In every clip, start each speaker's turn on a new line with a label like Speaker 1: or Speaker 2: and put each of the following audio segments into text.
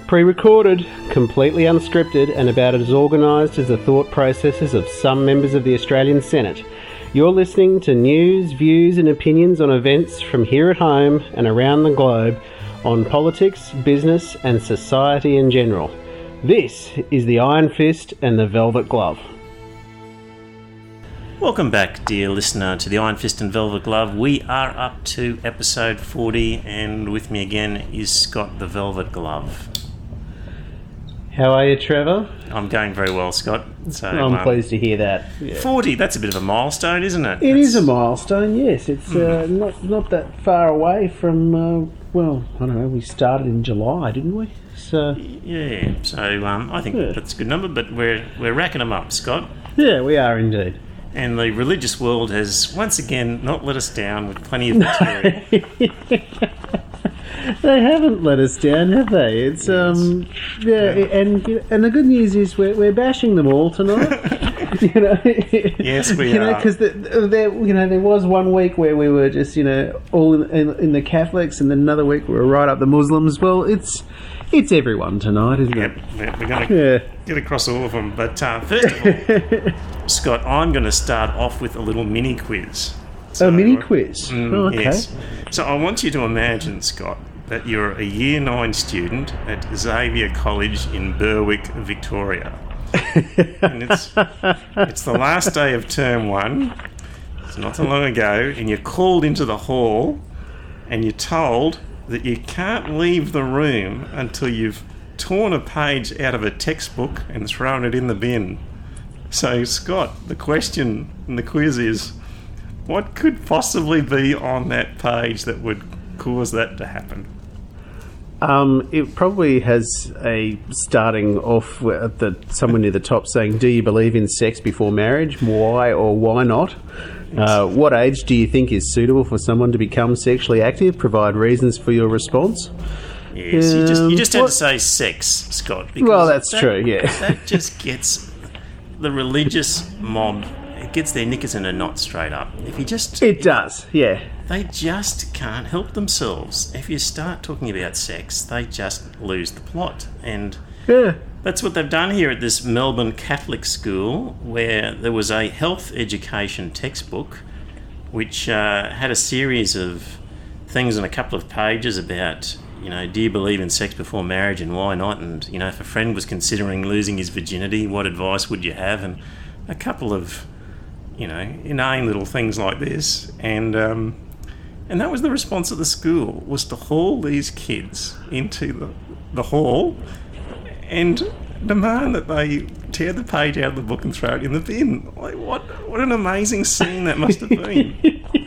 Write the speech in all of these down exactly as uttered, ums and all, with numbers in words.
Speaker 1: Pre-recorded, completely unscripted, and about as organised as the thought processes of some members of the Australian Senate. You're listening to news, views and opinions on events from here at home and around the globe on politics, business and society in general. This is the Iron Fist and the Velvet Glove.
Speaker 2: Welcome back, dear listener, to the Iron Fist and Velvet Glove. We are up to episode forty, and with me again is Scott the Velvet Glove.
Speaker 1: How are you, Trevor?
Speaker 2: I'm going very well, Scott. So
Speaker 1: I'm
Speaker 2: um,
Speaker 1: pleased to hear that. Yeah.
Speaker 2: forty, that's a bit of a milestone, isn't it?
Speaker 1: It
Speaker 2: that's...
Speaker 1: is a milestone, yes. It's mm. uh, not not that far away from, uh, well, I don't know, we started in July, didn't we? So
Speaker 2: Yeah, so um, I think yeah. that's a good number, but we're we're racking them up, Scott.
Speaker 1: Yeah, we are indeed.
Speaker 2: And the religious world has once again not let us down with plenty of material.
Speaker 1: They haven't let us down, have they? It's yes. um, yeah, and and the good news is we're we're bashing them all tonight. you know,
Speaker 2: yes, we
Speaker 1: you
Speaker 2: are.
Speaker 1: know, because the, there, you know, there was one week where we were just, you know, all in, in, in the Catholics, and then another week we were right up the Muslims. Well, it's it's everyone tonight, isn't
Speaker 2: yep,
Speaker 1: it?
Speaker 2: Yep, we're going to
Speaker 1: yeah.
Speaker 2: get across all of them. But uh, first of all, Scott, I'm going to start off with a little mini quiz.
Speaker 1: So, a mini quiz?
Speaker 2: Mm,
Speaker 1: oh, okay.
Speaker 2: Yes. So I want you to imagine, Scott, that you're a Year nine student at Xavier College in Berwick, Victoria. And it's, it's the last day of term one. It's not so long ago, and you're called into the hall and you're told that you can't leave the room until you've torn a page out of a textbook and thrown it in the bin. So, Scott, the question in the quiz is, what could possibly be on that page that would cause that to happen?
Speaker 1: Um, it probably has a starting off at the somewhere near the top saying, "Do you believe in sex before marriage? Why or why not? Uh, what age do you think is suitable for someone to become sexually active? Provide reasons for your response."
Speaker 2: Yes, um, you just you just had what? to say sex, Scott.
Speaker 1: Well, that's
Speaker 2: that,
Speaker 1: true. Yeah,
Speaker 2: that just gets the religious mob. It gets their knickers in a knot straight up. If you just
Speaker 1: it does, yeah.
Speaker 2: They just can't help themselves. If you start talking about sex, they just lose the plot. And
Speaker 1: yeah.
Speaker 2: that's what they've done here at this Melbourne Catholic school, where there was a health education textbook which uh, had a series of things on a couple of pages about, you know, do you believe in sex before marriage and why not? And, you know, if a friend was considering losing his virginity, what advice would you have? And a couple of, you know, inane little things like this. And um, and that was the response of the school, was to haul these kids into the, the hall and demand that they tear the page out of the book and throw it in the bin. Like, what what an amazing scene that must have been.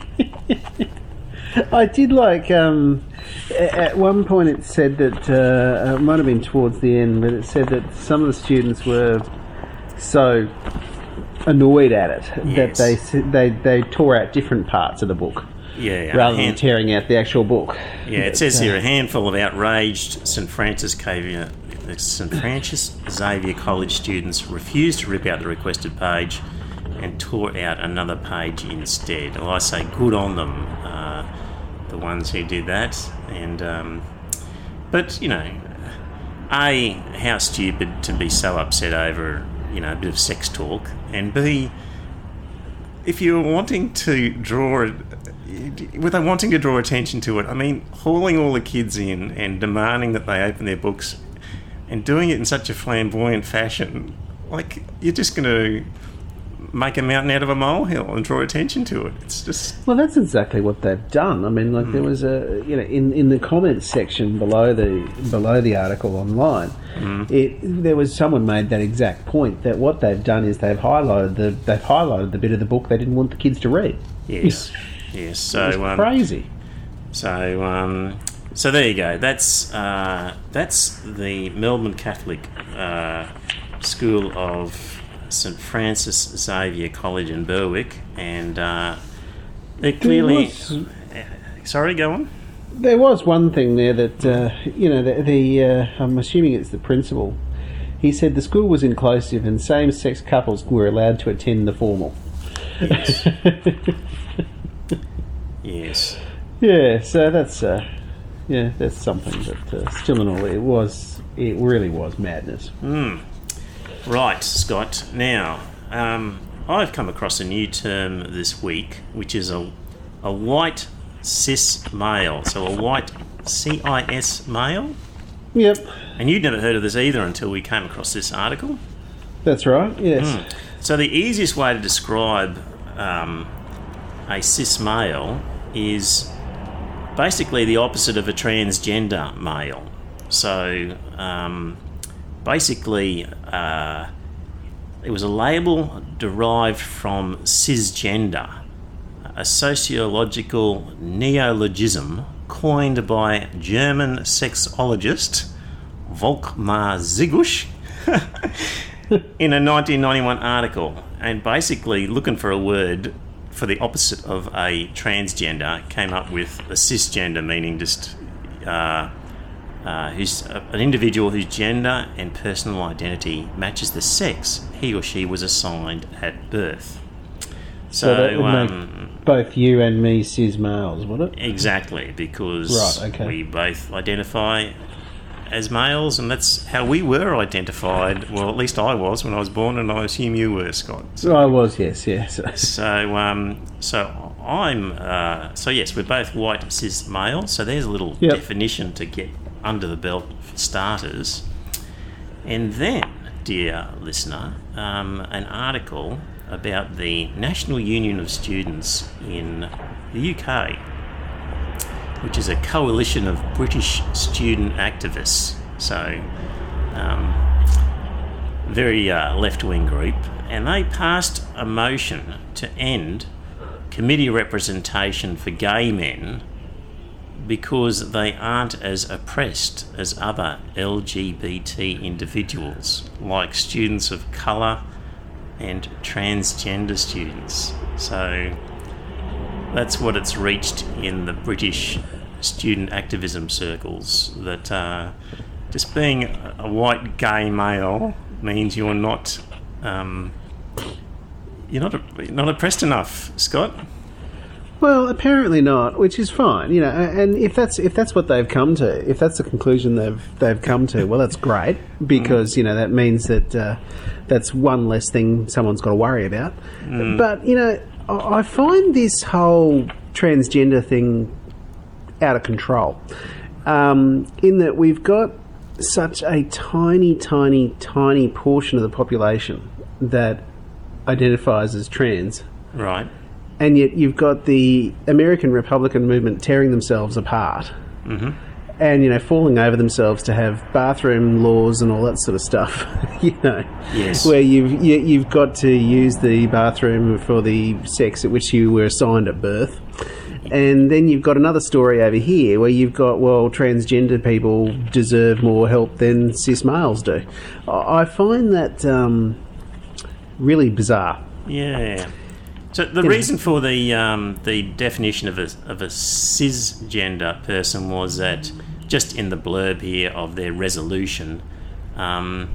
Speaker 1: I did like, um, at one point it said that, uh, it might have been towards the end, but it said that some of the students were so annoyed at it
Speaker 2: yes.
Speaker 1: that they, they they tore out different parts of the book.
Speaker 2: Yeah, yeah.
Speaker 1: Rather than tearing out the actual book.
Speaker 2: Yeah, it says here, a handful of outraged St Francis Xavier, St Francis Xavier College students refused to rip out the requested page and tore out another page instead. Well, I say good on them, uh, the ones who did that. And um, but, you know, A, how stupid to be so upset over, you know, a bit of sex talk, and B, if you're wanting to draw, with wanting to draw attention to it, I mean, hauling all the kids in and demanding that they open their books and doing it in such a flamboyant fashion, like, you're just going to make a mountain out of a molehill and draw attention to it. It's just...
Speaker 1: Well, that's exactly what they've done. I mean, like, mm. there was a, you know, in, in the comments section below the below the article online, mm. it there was someone made that exact point, that what they've done is they've highlighted the they've highlighted the bit of the book they didn't want the kids to read.
Speaker 2: Yes, yes. So
Speaker 1: it was crazy.
Speaker 2: Um, so, um, so there you go. That's uh, that's the Melbourne Catholic uh, School of St Francis Xavier College in Berwick, and uh, they're clearly... Was, sorry, go on.
Speaker 1: There was one thing there that, uh, you know, the, the uh, I'm assuming it's the principal. He said the school was inclusive and same-sex couples were allowed to attend the formal.
Speaker 2: Yes. yes.
Speaker 1: Yeah, so that's... Uh, yeah, that's something. But uh, still in all, it was, it really was madness.
Speaker 2: Mm. Right, Scott. Now, um, I've come across a new term this week, which is a a white cis male. So a white C I S male.
Speaker 1: Yep.
Speaker 2: And you'd never heard of this either until we came across this article.
Speaker 1: That's right. Yes.
Speaker 2: Mm. So the easiest way to describe um, a cis male is basically the opposite of a transgender male. So um, basically, uh, it was a label derived from cisgender, a sociological neologism coined by German sexologist Volkmar Zigusch in a nineteen ninety-one article. And basically, looking for a word for the opposite of a transgender, came up with a cisgender, meaning just uh, uh, who's a, an individual whose gender and personal identity matches the sex he or she was assigned at birth.
Speaker 1: So, so that would
Speaker 2: um,
Speaker 1: make both you and me cis males, would it?
Speaker 2: Exactly, because
Speaker 1: right, okay.
Speaker 2: we both identify as males, and that's how we were identified. Well, at least I was when I was born, and I assume you were, Scott.
Speaker 1: So, I was, yes, yes.
Speaker 2: so, um, so I'm. Uh, so yes, we're both white cis male. So there's a little
Speaker 1: yep.
Speaker 2: definition to get under the belt for starters, and then, dear listener, um, an article about the National Union of Students in the U K, which is a coalition of British student activists. So, um, very uh, left-wing group, and they passed a motion to end committee representation for gay men because they aren't as oppressed as other L G B T individuals, like students of colour and transgender students. So that's what it's reached in the British student activism circles, that uh, just being a white gay male means you're not um, you're not not oppressed enough, Scott.
Speaker 1: Well, apparently not, which is fine, you know. And if that's if that's what they've come to, if that's the conclusion they've they've come to, well, that's great, because you know that means that uh, that's one less thing someone's got to worry about. Mm. But you know, I find this whole transgender thing out of control, um, in that we've got such a tiny, tiny, tiny portion of the population that identifies as trans.
Speaker 2: Right.
Speaker 1: And yet you've got the American Republican movement tearing themselves apart,
Speaker 2: mm-hmm.
Speaker 1: and you know falling over themselves to have bathroom laws and all that sort of stuff. you know,
Speaker 2: yes.
Speaker 1: where you've you, you've got to use the bathroom for the sex at which you were assigned at birth, and then you've got another story over here where you've got, well, transgender people deserve more help than cis males do. I find that um, really bizarre.
Speaker 2: Yeah. So the reason for the um, the definition of a of a cisgender person was that, just in the blurb here of their resolution, um,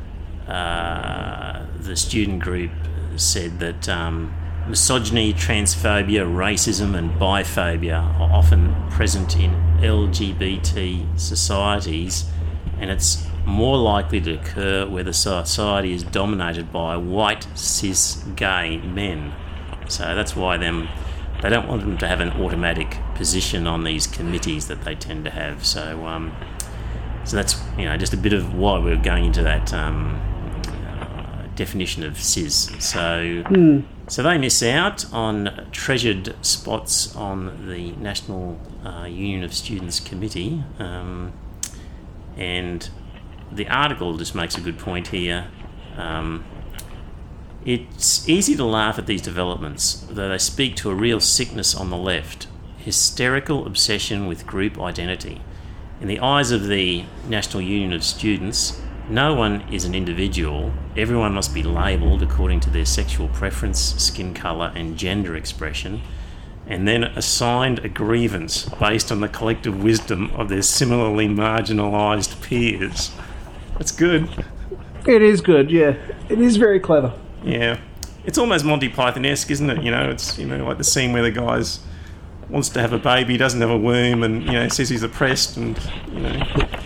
Speaker 2: uh, the student group said that um, misogyny, transphobia, racism and biphobia are often present in L G B T societies, and it's more likely to occur where the society is dominated by white cis gay men. So that's why them they don't want them to have an automatic position on these committees that they tend to have. So, um, so that's you know just a bit of why we're going into that um, uh, definition of cis. So,
Speaker 1: mm.
Speaker 2: so they miss out on treasured spots on the National uh, Union of Students Committee, um, and the article just makes a good point here. Um, It's easy to laugh at these developments, though they speak to a real sickness on the left, hysterical obsession with group identity. In the eyes of the National Union of Students, no one is an individual. Everyone must be labelled according to their sexual preference, skin colour and gender expression, and then assigned a grievance based on the collective wisdom of their similarly marginalised peers. That's good.
Speaker 1: It is good, yeah. It is very clever.
Speaker 2: Yeah, it's almost Monty Python-esque, isn't it? You know, it's you know like the scene where the guys wants to have a baby, doesn't have a womb, and you know says he's oppressed, and you know.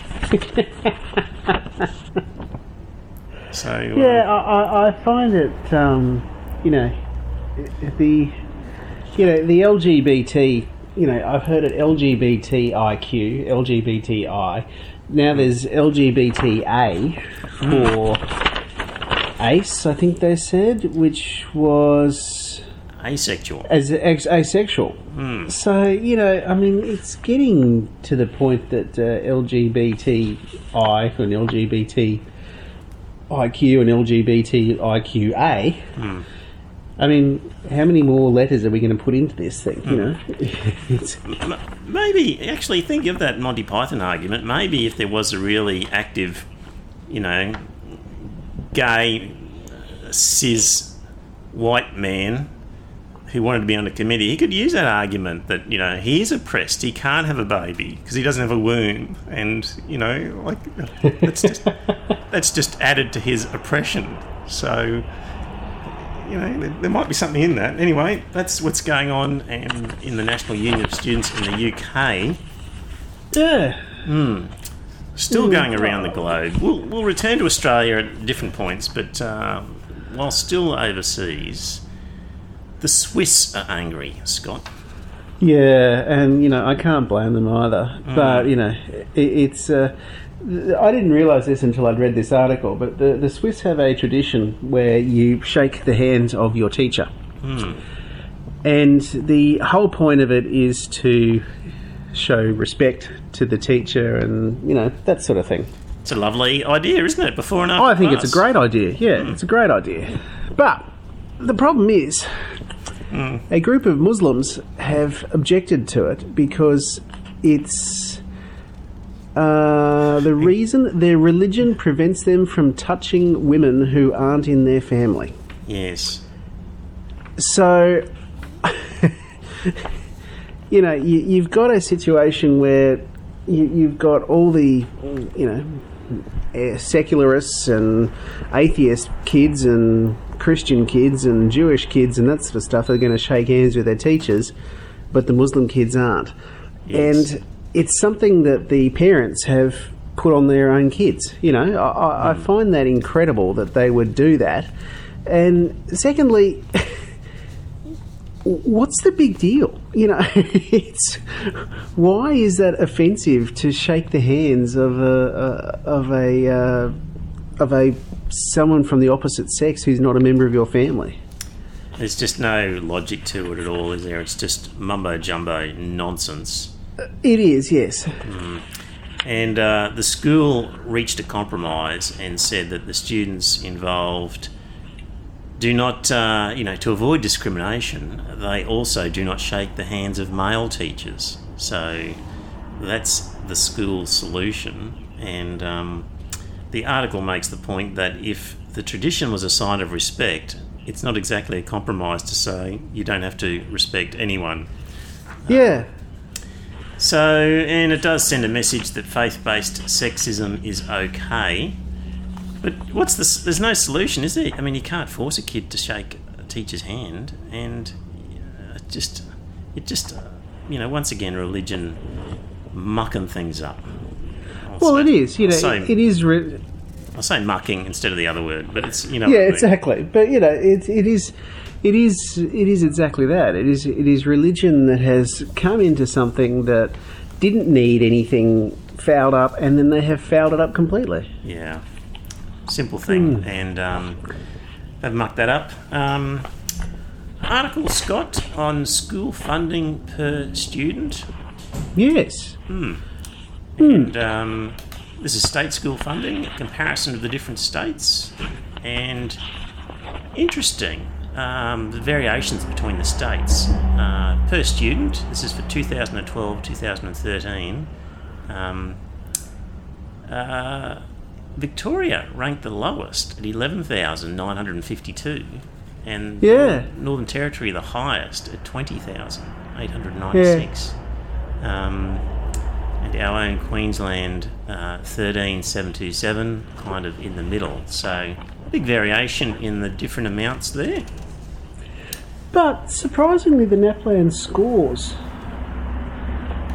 Speaker 2: so um,
Speaker 1: yeah, I, I, I find it, um, you know, the you know the L G B T. You know, I've heard it L G B T I Q, L G B T I. Now there's L G B T A for A C E, I think they said, which was
Speaker 2: asexual.
Speaker 1: As ex- asexual.
Speaker 2: Mm.
Speaker 1: So you know, I mean, it's getting to the point that uh, L G B T I and L G B T I Q and L G B T I Q A.
Speaker 2: Mm.
Speaker 1: I mean, how many more letters are we going to put into this thing, you know? It's
Speaker 2: maybe, actually, think of that Monty Python argument. Maybe if there was a really active, you know, gay, cis, white man who wanted to be on a committee, he could use that argument that, you know, he is oppressed, he can't have a baby because he doesn't have a womb. And, you know, like, that's just, that's just added to his oppression. So... You know, there, there might be something in that. Anyway, that's what's going on and in the National Union of Students in the U K.
Speaker 1: Yeah.
Speaker 2: Mm. Still going around the globe. We'll, we'll return to Australia at different points, but uh, while still overseas, the Swiss are angry, Scott.
Speaker 1: Yeah, and, you know, I can't blame them either. Mm. But, you know, it, it's... Uh, I didn't realise this until I'd read this article, but the, the Swiss have a tradition where you shake the hands of your teacher.
Speaker 2: Mm.
Speaker 1: And the whole point of it is to show respect to the teacher and, you know, that sort of thing.
Speaker 2: It's a lovely idea, isn't it? Before and after
Speaker 1: Oh, I think
Speaker 2: class.
Speaker 1: It's a great idea. Yeah, mm. It's a great idea. But the problem is
Speaker 2: mm.
Speaker 1: a group of Muslims have objected to it because it's... Uh, the reason their religion prevents them from touching women who aren't in their family.
Speaker 2: Yes.
Speaker 1: So, you know, you, you've got a situation where you, you've got all the, you know, secularists and atheist kids and Christian kids and Jewish kids and that sort of stuff that are going to shake hands with their teachers, but the Muslim kids aren't.
Speaker 2: Yes.
Speaker 1: And it's something that the parents have put on their own kids. You know, I, I find that incredible that they would do that. And secondly, what's the big deal? You know, it's why is that offensive to shake the hands of a, a of a uh, of a someone from the opposite sex who's not a member of your family?
Speaker 2: There's just no logic to it at all, is there? It's just mumbo jumbo nonsense.
Speaker 1: It is, yes.
Speaker 2: Mm. And uh, the school reached a compromise and said that the students involved do not, uh, you know, to avoid discrimination, they also do not shake the hands of male teachers. So that's the school solution. And um, the article makes the point that if the tradition was a sign of respect, it's not exactly a compromise to say you don't have to respect anyone.
Speaker 1: Yeah.
Speaker 2: So, and it does send a message that faith-based sexism is okay. But what's the... There's no solution, is there? I mean, you can't force a kid to shake a teacher's hand, and it just... It just, you know, once again, religion mucking things up. I'll
Speaker 1: well,
Speaker 2: say,
Speaker 1: it is. You know,
Speaker 2: say,
Speaker 1: it is... Re-
Speaker 2: I'll say mucking instead of the other word, but it's, you know...
Speaker 1: Yeah,
Speaker 2: what I mean.
Speaker 1: exactly. But, you know, it, it is... It is. It is exactly that. It is. It is religion that has come into something that didn't need anything fouled up, and then they have fouled it up completely.
Speaker 2: Yeah, simple thing,
Speaker 1: mm.
Speaker 2: and um, they've mucked that up. Um, article, Scott, on school funding per student.
Speaker 1: Yes.
Speaker 2: Mm.
Speaker 1: Mm.
Speaker 2: And um, this is state school funding, a comparison of the different states, and interesting. Um, the variations between the states. Uh, per student, this is for two thousand twelve to two thousand thirteen, um, uh, Victoria ranked the lowest at eleven thousand nine hundred fifty-two, and
Speaker 1: yeah.
Speaker 2: Northern Territory the highest at twenty thousand eight hundred ninety-six. Yeah. Um, and our own Queensland, uh, thirteen thousand seven hundred twenty-seven, kind of in the middle. So, big variation in the different amounts there.
Speaker 1: But surprisingly, the NAPLAN scores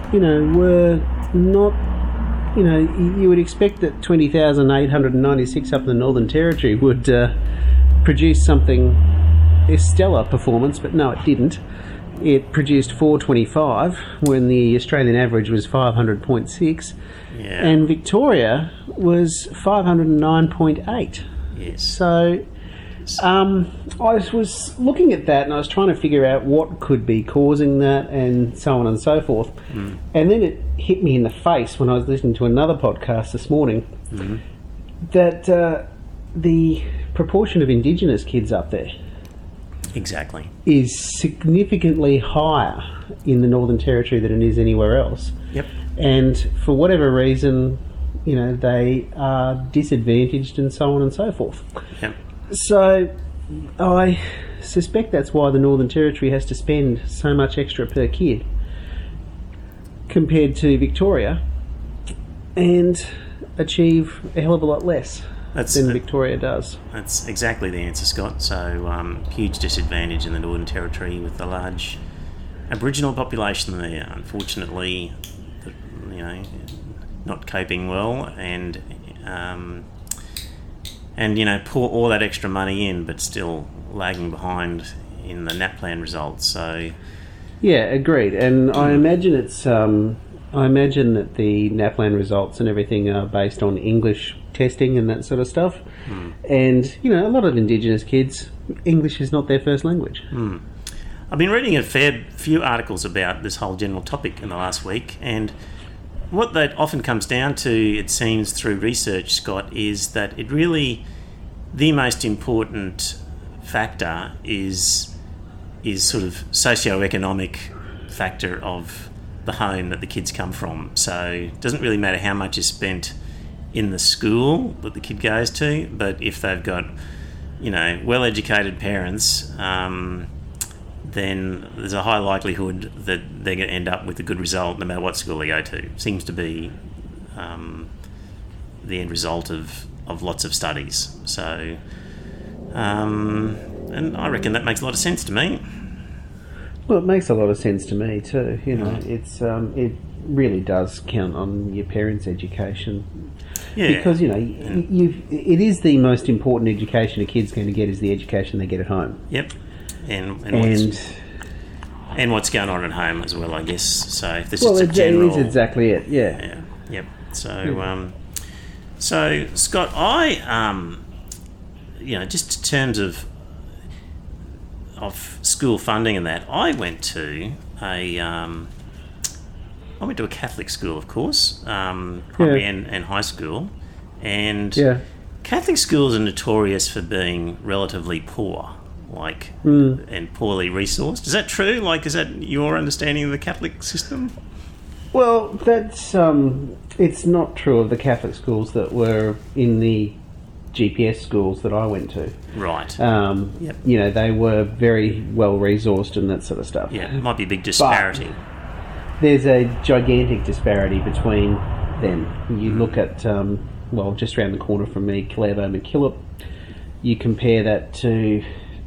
Speaker 1: you know, were not, you know, you would expect that twenty thousand eight hundred ninety-six up in the Northern Territory would uh, produce something, a stellar performance, but no, it didn't. It produced four twenty-five when the Australian average was five hundred point six,
Speaker 2: yeah.
Speaker 1: and Victoria was five hundred nine point eight.
Speaker 2: Yes.
Speaker 1: So um, I was looking at that and I was trying to figure out what could be causing that and so on and so forth. Mm. And then it hit me in the face when I was listening to another podcast this morning mm-hmm. that uh, the proportion of Indigenous kids up there
Speaker 2: exactly
Speaker 1: is significantly higher in the Northern Territory than it is anywhere else.
Speaker 2: Yep.
Speaker 1: And for whatever reason, you know, they are disadvantaged and so on and so forth.
Speaker 2: Yep.
Speaker 1: So I suspect that's why the Northern Territory has to spend so much extra per kid compared to Victoria and achieve a hell of a lot less That's, than uh, Victoria does.
Speaker 2: That's exactly the answer, Scott. So um, huge disadvantage in the Northern Territory with the large Aboriginal population there. Unfortunately, you know, not coping well, and um, and you know, pour all that extra money in, but still lagging behind in the NAPLAN results. So
Speaker 1: yeah, agreed. And I imagine it's um, I imagine that the NAPLAN results and everything are based on English testing and that sort of stuff. Mm. And you know, a lot of Indigenous kids, English is not their first language.
Speaker 2: Mm. I've been reading a fair few articles about this whole general topic in the last week, and what that often comes down to, it seems, through research, Scott, is that it really, the most important factor is is sort of socio-economic factor of the home that the kids come from. So it doesn't really matter how much is spent in the school that the kid goes to, but if they've got, you know, well-educated parents, um, then there's a high likelihood that they're going to end up with a good result no matter what school they go to. Seems to be um, the end result of, of lots of studies. So, um, and I reckon that makes a lot of sense to me.
Speaker 1: Well, it makes a lot of sense to me too. You know, it's um, it really does count on your parents' education.
Speaker 2: Yeah.
Speaker 1: Because, you know, you it is the most important education a kid's going to get is the education they get at home.
Speaker 2: Yep. And and,
Speaker 1: and
Speaker 2: what's, and what's going on at home as well, I guess. So if this
Speaker 1: well,
Speaker 2: is a
Speaker 1: it,
Speaker 2: general,
Speaker 1: it is exactly it. Yeah.
Speaker 2: Yeah. Yep. So,
Speaker 1: yeah.
Speaker 2: um, so Scott, I, um, you know, just in terms of of school funding and that, I went to a, um, I went to a Catholic school, of course, um, primary yeah. and, and high school, and
Speaker 1: yeah.
Speaker 2: Catholic schools are notorious for being relatively poor. Like
Speaker 1: mm.
Speaker 2: and poorly resourced. Is that true? Like, is that your understanding of the Catholic system?
Speaker 1: Well, that's um, it's not true of the Catholic schools that were in the G P S schools that I went to.
Speaker 2: Right.
Speaker 1: Um,
Speaker 2: yep.
Speaker 1: You know, they were very well resourced and that sort of stuff.
Speaker 2: Yeah, it might be a big disparity.
Speaker 1: But there's a gigantic disparity between them. You look at um, well, just around the corner from me, Clevo MacKillop. You compare that to.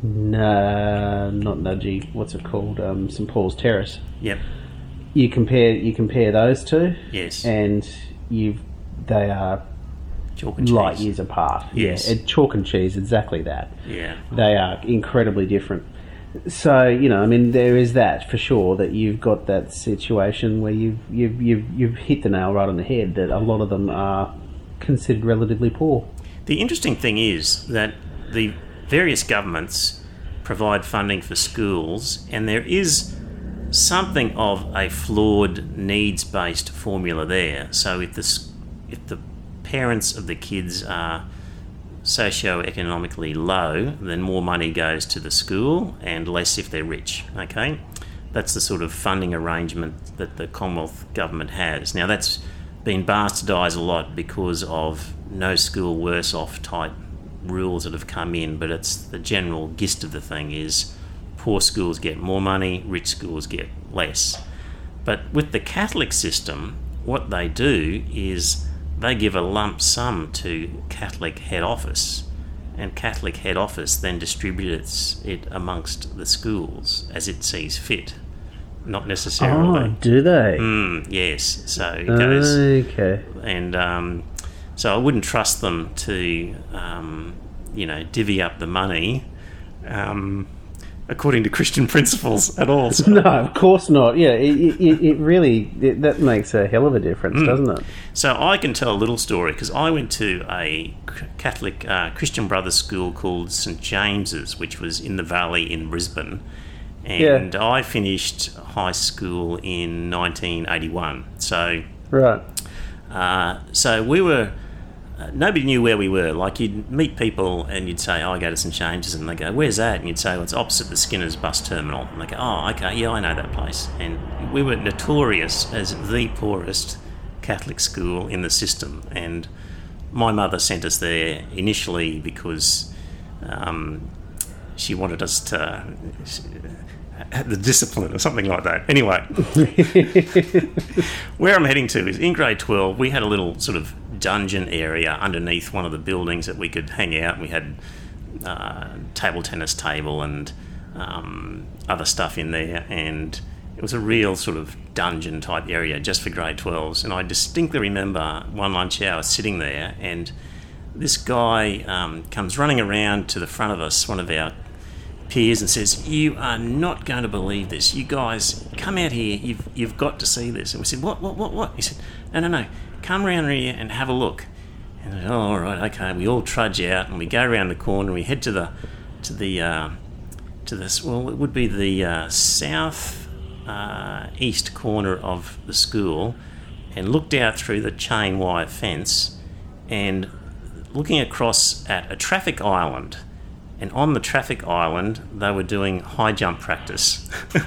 Speaker 1: No, not Nudgee. What's it called? Um, St Paul's Terrace.
Speaker 2: Yep.
Speaker 1: You compare you compare those two.
Speaker 2: Yes.
Speaker 1: And you they are
Speaker 2: chalk and
Speaker 1: light
Speaker 2: cheese.
Speaker 1: years apart.
Speaker 2: Yes.
Speaker 1: Yeah, chalk and cheese, exactly that.
Speaker 2: Yeah.
Speaker 1: They are incredibly different. So, you know, I mean, there is that for sure, that you've got that situation where you've you've you've, you've hit the nail right on the head, that a lot of them are considered relatively poor.
Speaker 2: The interesting thing is that the various governments provide funding for schools, and there is something of a flawed needs-based formula there. So if the if the parents of the kids are socio-economically low, then more money goes to the school and less if they're rich. Okay, that's the sort of funding arrangement that the Commonwealth government has. Now that's been bastardised a lot because of no school worse off type rules that have come in, but it's the general gist of the thing is poor schools get more money, rich schools get less. But with the Catholic system, what they do is they give a lump sum to Catholic head office, and Catholic head office then distributes it amongst the schools as it sees fit. not necessarily.
Speaker 1: Oh, do they?
Speaker 2: Mm, yes. So it goes.
Speaker 1: Okay.
Speaker 2: And um, so I wouldn't trust them to, um, you know, divvy up the money um, according to Christian principles at all. So.
Speaker 1: No, of course not. Yeah, it, it, it really, it, that makes a hell of a difference, mm. doesn't it?
Speaker 2: So I can tell a little story because I went to a Catholic uh, Christian Brothers school called Saint James's, which was in the Valley in Brisbane. And yeah. I finished high school in nineteen eighty-one. So,
Speaker 1: right.
Speaker 2: Uh, so we were... Uh, nobody knew where we were. Like, you'd meet people and you'd say, oh, I go to Saint James's, and they go, where's that? And you'd say, well, it's opposite the Skinner's bus terminal. And they go, oh, okay, yeah, I know that place. And we were notorious as the poorest Catholic school in the system. And my mother sent us there initially because um, she wanted us to have the discipline or something like that. Anyway, where I'm heading to is in grade twelve, we had a little sort of dungeon area underneath one of the buildings that we could hang out. We had uh, table tennis table and um, other stuff in there, and it was a real sort of dungeon type area just for grade twelves. And I distinctly remember one lunch hour sitting there, and this guy um, comes running around to the front of us, one of our peers, and says, you are not going to believe this. You guys, come out here. You've you've got to see this. And we said, what, what, what, what? He said, no, no, no. Come round here and have a look. And I said, oh, all right, okay. We all trudge out and we go around the corner and we head to the to the uh, to this. Well, it would be the uh, south uh, east corner of the school, and looked out through the chain wire fence, and looking across at a traffic island. And on the traffic island, they were doing high jump practice.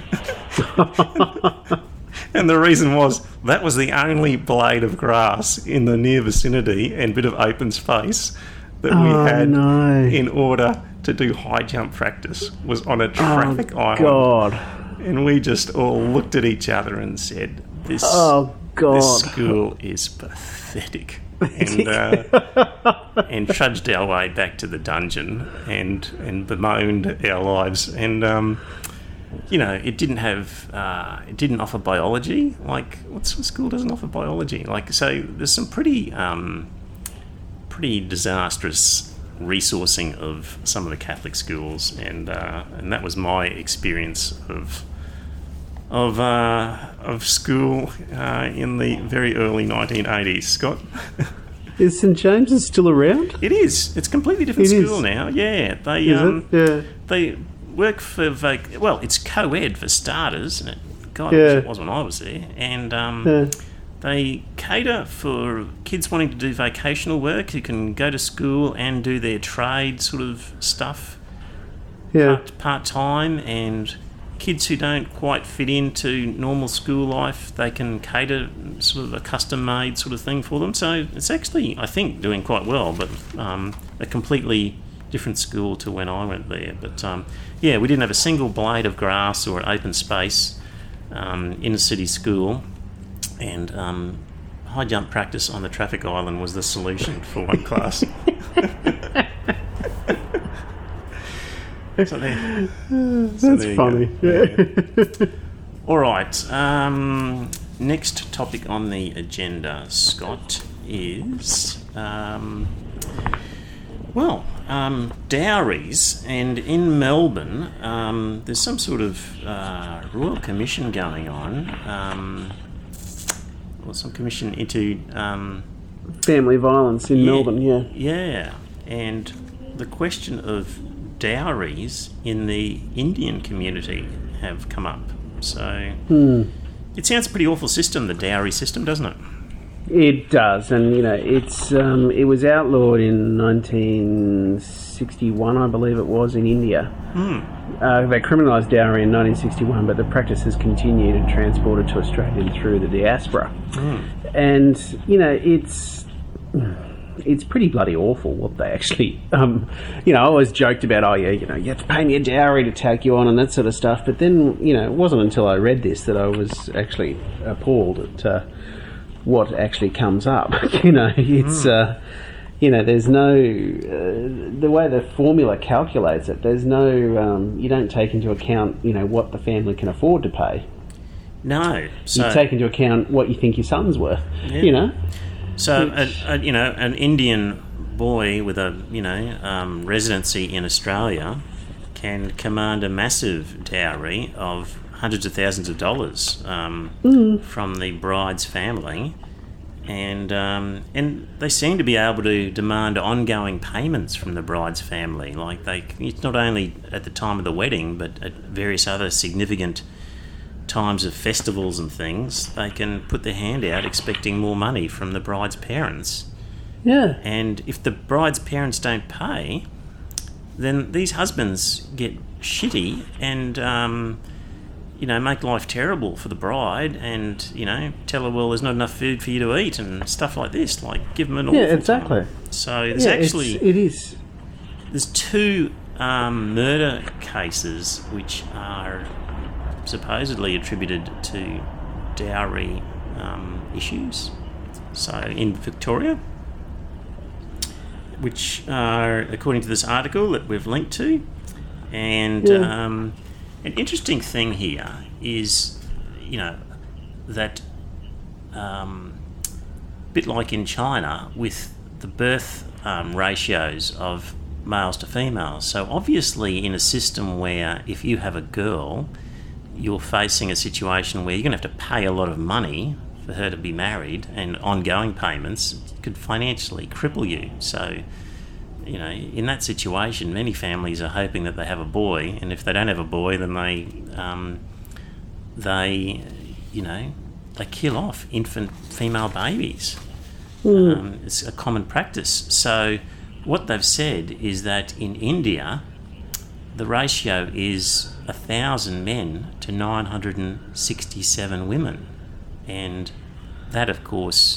Speaker 2: And the reason was that was the only blade of grass in the near vicinity and bit of open space that we
Speaker 1: oh,
Speaker 2: had
Speaker 1: no.
Speaker 2: in order to do high jump practice was on a traffic
Speaker 1: oh,
Speaker 2: island.
Speaker 1: God.
Speaker 2: And we just all looked at each other and said, "This,
Speaker 1: oh, God.
Speaker 2: this school is pathetic." and uh, and trudged our way back to the dungeon and and bemoaned our lives. And um, you know, it didn't have uh, it didn't offer biology. Like, what sort of school doesn't offer biology? Like, so there's some pretty um, pretty disastrous resourcing of some of the Catholic schools, and uh, and that was my experience of. Of uh, of school uh, in the very early nineteen eighties, Scott.
Speaker 1: Is Saint James's still around?
Speaker 2: It is. It's a completely different
Speaker 1: it
Speaker 2: school
Speaker 1: is.
Speaker 2: now. Yeah, they
Speaker 1: is
Speaker 2: um,
Speaker 1: it? Yeah.
Speaker 2: they work for vac- well, it's co-ed for starters, and it God,
Speaker 1: yeah.
Speaker 2: it was when I was there, and um,
Speaker 1: yeah.
Speaker 2: they cater for kids wanting to do vocational work who can go to school and do their trade sort of stuff,
Speaker 1: yeah,
Speaker 2: part, part time, and kids who don't quite fit into normal school life, they can cater sort of a custom-made sort of thing for them. So it's actually, I think, doing quite well, but um, a completely different school to when I went there. But um, yeah, we didn't have a single blade of grass or open space um, in a city school, and um, high jump practice on the traffic island was the solution for one class. So there,
Speaker 1: That's
Speaker 2: so there
Speaker 1: funny.
Speaker 2: Yeah. All right. Um, next topic on the agenda, Scott, is um, well, um, dowries. And in Melbourne, um, there's some sort of uh, Royal Commission going on, um, or some commission into um,
Speaker 1: family violence in
Speaker 2: yeah,
Speaker 1: Melbourne. Yeah,
Speaker 2: yeah, and the question of dowries in the Indian community have come up. So
Speaker 1: hmm.
Speaker 2: it sounds a pretty awful system, the dowry system, doesn't it?
Speaker 1: It does, and you know, it's um, it was outlawed in nineteen sixty-one, I believe it was, in India.
Speaker 2: Hmm.
Speaker 1: Uh, they criminalised dowry in nineteen sixty-one, but the practice has continued and transported to Australia through the diaspora.
Speaker 2: Hmm.
Speaker 1: And you know, it's. It's pretty bloody awful what they actually, um, you know, I always joked about, oh yeah, you know, you have to pay me a dowry to take you on and that sort of stuff. But then, you know, it wasn't until I read this that I was actually appalled at uh, what actually comes up. you know, it's, mm. uh, you know, there's no, uh, the way the formula calculates it, there's no, um, you don't take into account, you know, what the family can afford to pay.
Speaker 2: No. So,
Speaker 1: you take into account what you think your son's worth,
Speaker 2: yeah.
Speaker 1: you know?
Speaker 2: So, a, a, you know, an Indian boy with a, you know, um, residency in Australia can command a massive dowry of hundreds of thousands of dollars um, mm. from the bride's family. And um, and they seem to be able to demand ongoing payments from the bride's family. Like they, it's not only at the time of the wedding, but at various other significant times of festivals and things, they can put their hand out expecting more money from the bride's parents.
Speaker 1: Yeah.
Speaker 2: And if the bride's parents don't pay, then these husbands get shitty and um, you know, make life terrible for the bride, and you know, tell her, well, there's not enough food for you to eat and stuff like this. Like, give them an awful
Speaker 1: yeah, exactly.
Speaker 2: time. So there's
Speaker 1: yeah,
Speaker 2: actually
Speaker 1: it's, it is.
Speaker 2: There's two um, murder cases which are supposedly attributed to dowry um, issues. So in Victoria, which are according to this article that we've linked to, and.
Speaker 1: Yeah.
Speaker 2: Um, An interesting thing here is, you know, that um, a bit like in China with the birth um, ratios of males to females. So obviously in a system where if you have a girl, you're facing a situation where you're going to have to pay a lot of money for her to be married, and ongoing payments could financially cripple you. So, you know, in that situation, many families are hoping that they have a boy, and if they don't have a boy, then they, um, they, you know, they kill off infant female babies. Mm. Um, it's a common practice. So, what they've said is that in India, the ratio is a thousand men to nine hundred and sixty-seven women, and that, of course,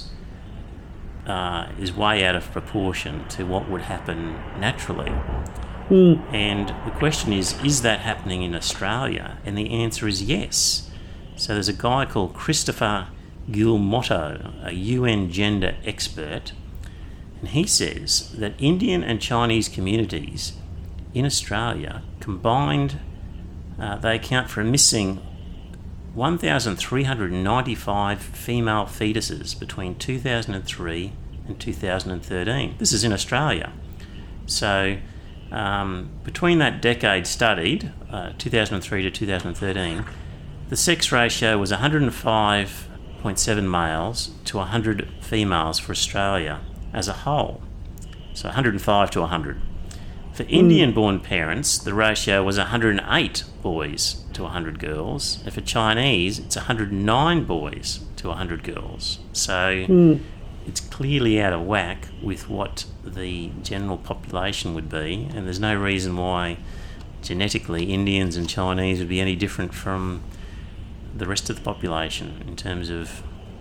Speaker 2: Uh, is way out of proportion to what would happen naturally. Mm. And the question is, is that happening in Australia? And the answer is yes. So there's a guy called Christopher Guillemotto, a U N gender expert, and he says that Indian and Chinese communities in Australia combined, uh, they account for a missing one thousand three hundred ninety-five female fetuses between two thousand three and two thousand thirteen. This is in Australia. So um, between that decade studied, uh, two thousand three to two thousand thirteen, the sex ratio was one hundred five point seven males to one hundred females for Australia as a whole. So one hundred five to one hundred. For Indian-born parents, the ratio was one hundred eight boys to one hundred girls. And for Chinese, it's one hundred nine boys to one hundred girls. So mm. it's clearly out of whack with what the general population would be, and there's no reason why genetically Indians and Chinese would be any different from the rest of the population in terms of,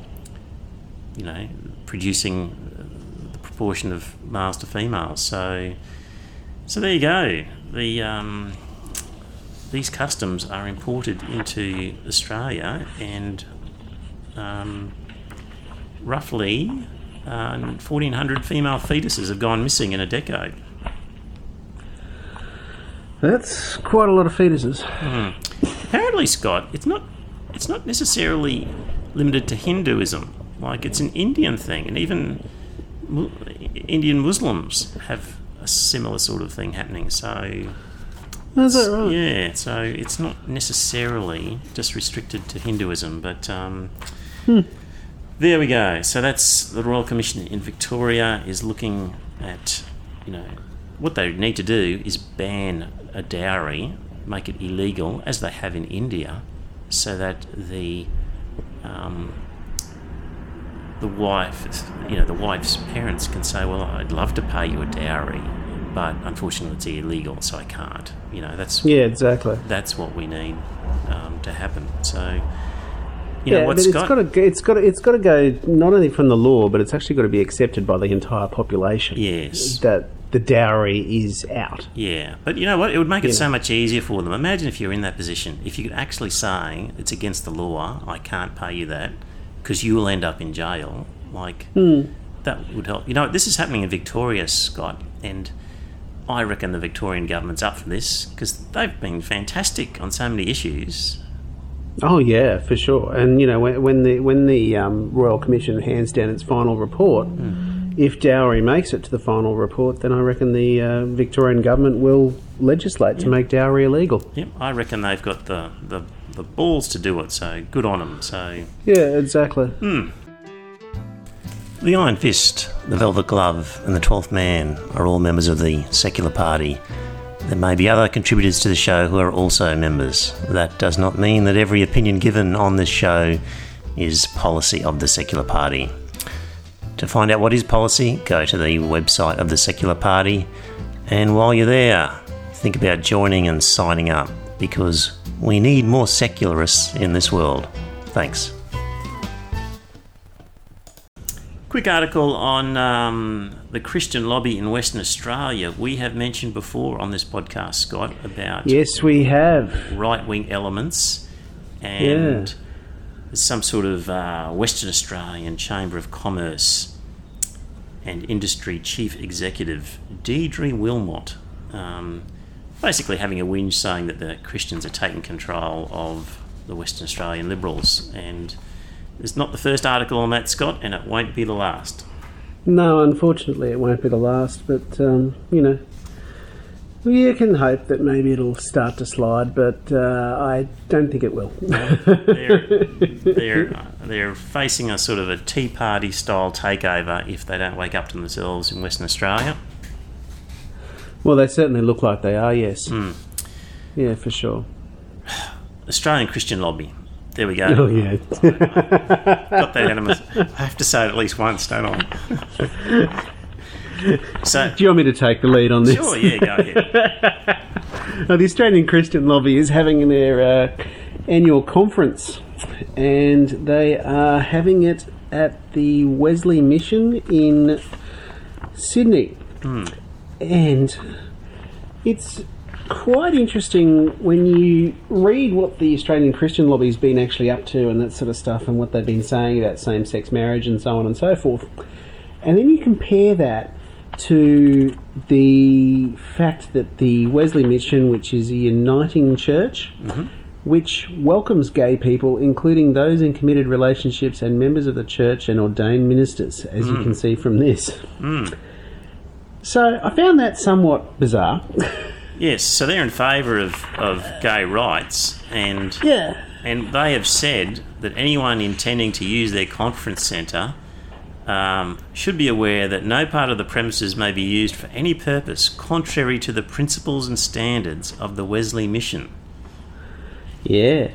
Speaker 2: you know, producing the proportion of males to females. So... So there you go. The um, these customs are imported into Australia, and um, roughly uh, fourteen hundred female fetuses have gone missing in a decade.
Speaker 1: That's quite a lot of fetuses.
Speaker 2: Mm. Apparently, Scott, it's not it's not necessarily limited to Hinduism. Like, it's an Indian thing, and even mu- Indian Muslims have a similar sort of thing happening. So
Speaker 1: is that right?
Speaker 2: Yeah, so it's not necessarily just restricted to Hinduism, but um,
Speaker 1: hmm.
Speaker 2: there we go. So that's the Royal Commission in Victoria is looking at, you know, what they need to do is ban a dowry, make it illegal, as they have in India, so that the um, the wife, you know, the wife's parents can say, well, I'd love to pay you a dowry, but unfortunately it's illegal, so I can't. You know, that's
Speaker 1: yeah, exactly.
Speaker 2: That's what we need um, to happen. So, you
Speaker 1: yeah,
Speaker 2: know, what's
Speaker 1: but it's got to it's got to it's got to go not only from the law, but it's actually got to be accepted by the entire population.
Speaker 2: Yes,
Speaker 1: that the dowry is out.
Speaker 2: Yeah, but you know what? It would make it
Speaker 1: yeah.
Speaker 2: so much easier for them. Imagine if you're in that position. If you could actually say it's against the law, I can't pay you that, because you will end up in jail. Like,
Speaker 1: mm.
Speaker 2: that would help. You know, this is happening in Victoria, Scott, and I reckon the Victorian government's up for this, because they've been fantastic on so many issues.
Speaker 1: Oh yeah, for sure. And you know, when, when the when the um, Royal Commission hands down its final report, mm. if dowry makes it to the final report, then I reckon the uh, Victorian government will legislate yep. to make dowry illegal.
Speaker 2: Yep, I reckon they've got the, the, the balls to do it. So good on them. So
Speaker 1: yeah, exactly.
Speaker 2: Hmm. The Iron Fist, the Velvet Glove, and the Twelfth Man are all members of the Secular Party. There may be other contributors to the show who are also members. That does not mean that every opinion given on this show is policy of the Secular Party. To find out what is policy, go to the website of the Secular Party, and while you're there, think about joining and signing up, because we need more secularists in this world. Thanks. Quick article on um, the Christian lobby in Western Australia. We have mentioned before on this podcast, Scott, about
Speaker 1: yes, we have
Speaker 2: right-wing elements, and yeah. some sort of uh, Western Australian Chamber of Commerce and Industry Chief Executive Deirdre Wilmot um, basically having a whinge saying that the Christians are taking control of the Western Australian Liberals, and it's not the first article on that, Scott, and it won't be the last.
Speaker 1: No, unfortunately it won't be the last, but, um, you know, you can hope that maybe it'll start to slide, but uh, I don't think it will.
Speaker 2: they're, they're, they're facing a sort of a Tea Party-style takeover if they don't wake up to themselves in Western Australia.
Speaker 1: Well, they certainly look like they are, yes.
Speaker 2: Mm.
Speaker 1: Yeah, for sure.
Speaker 2: Australian Christian lobby. There we go.
Speaker 1: Oh, yeah.
Speaker 2: Got that out of my... I have to say it at least once, don't I? So,
Speaker 1: do you want me to take the lead on this?
Speaker 2: Sure, yeah, go ahead.
Speaker 1: Now, the Australian Christian Lobby is having their uh, annual conference, and they are having it at the Wesley Mission in Sydney.
Speaker 2: Mm.
Speaker 1: And it's quite interesting when you read what the Australian Christian Lobby's been actually up to and that sort of stuff, and what they've been saying about same-sex marriage and so on and so forth. And then you compare that to the fact that the Wesley Mission, which is a uniting church,
Speaker 2: mm-hmm.
Speaker 1: which welcomes gay people, including those in committed relationships and members of the church and ordained ministers, as mm. you can see from this.
Speaker 2: Mm.
Speaker 1: So I found that somewhat bizarre.
Speaker 2: Yes, so they're in favour of, of gay rights, and
Speaker 1: yeah.
Speaker 2: and they have said that anyone intending to use their conference centre um, should be aware that no part of the premises may be used for any purpose contrary to the principles and standards of the Wesley Mission.
Speaker 1: Yeah.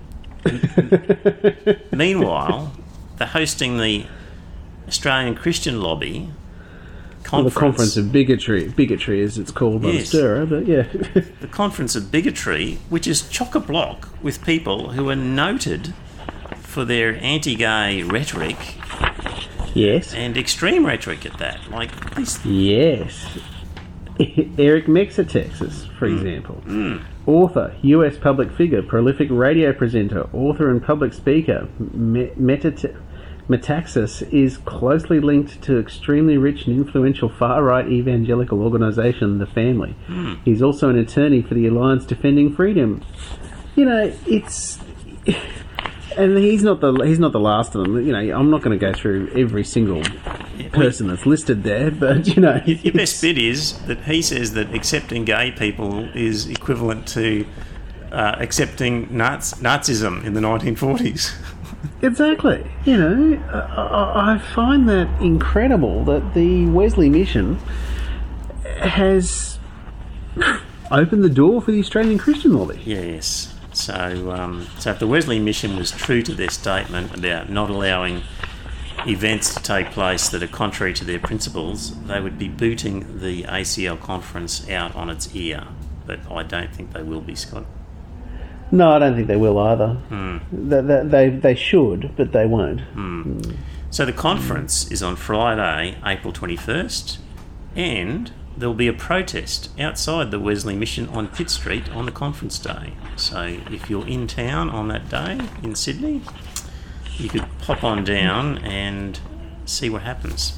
Speaker 2: Meanwhile, they're hosting the Australian Christian Lobby conference.
Speaker 1: Well, the Conference of Bigotry, bigotry as it's called by
Speaker 2: yes.
Speaker 1: the Stirrer, but yeah.
Speaker 2: The Conference of Bigotry, which is chock-a-block with people who are noted for their anti-gay rhetoric.
Speaker 1: Yes.
Speaker 2: And extreme rhetoric at that. Like this.
Speaker 1: Yes. Eric Mexatexas, for
Speaker 2: mm.
Speaker 1: example.
Speaker 2: Mm.
Speaker 1: Author, U S public figure, prolific radio presenter, author and public speaker. Me- Metat- Metaxas is closely linked to extremely rich and influential far-right evangelical organisation, The Family.
Speaker 2: Mm.
Speaker 1: He's also an attorney for the Alliance Defending Freedom. You know, it's... And he's not the he's not the last of them. You know, I'm not going to go through every single person that's listed there, but you know,
Speaker 2: your best bit is that he says that accepting gay people is equivalent to uh, accepting Nazi- Nazism in the nineteen forties.
Speaker 1: Exactly. You know, I, I find that incredible that the Wesley Mission has opened the door for the Australian Christian Lobby.
Speaker 2: Yes. So, um, so if the Wesley Mission was true to their statement about not allowing events to take place that are contrary to their principles, they would be booting the A C L conference out on its ear. But I don't think they will be, Scott.
Speaker 1: No, I don't think they will either.
Speaker 2: Mm.
Speaker 1: They, they, they, they should, but they won't.
Speaker 2: Mm. Mm. So the conference mm. is on Friday, April twenty-first, and there'll be a protest outside the Wesley Mission on Pitt Street on the conference day. So if you're in town on that day in Sydney, you could pop on down and see what happens.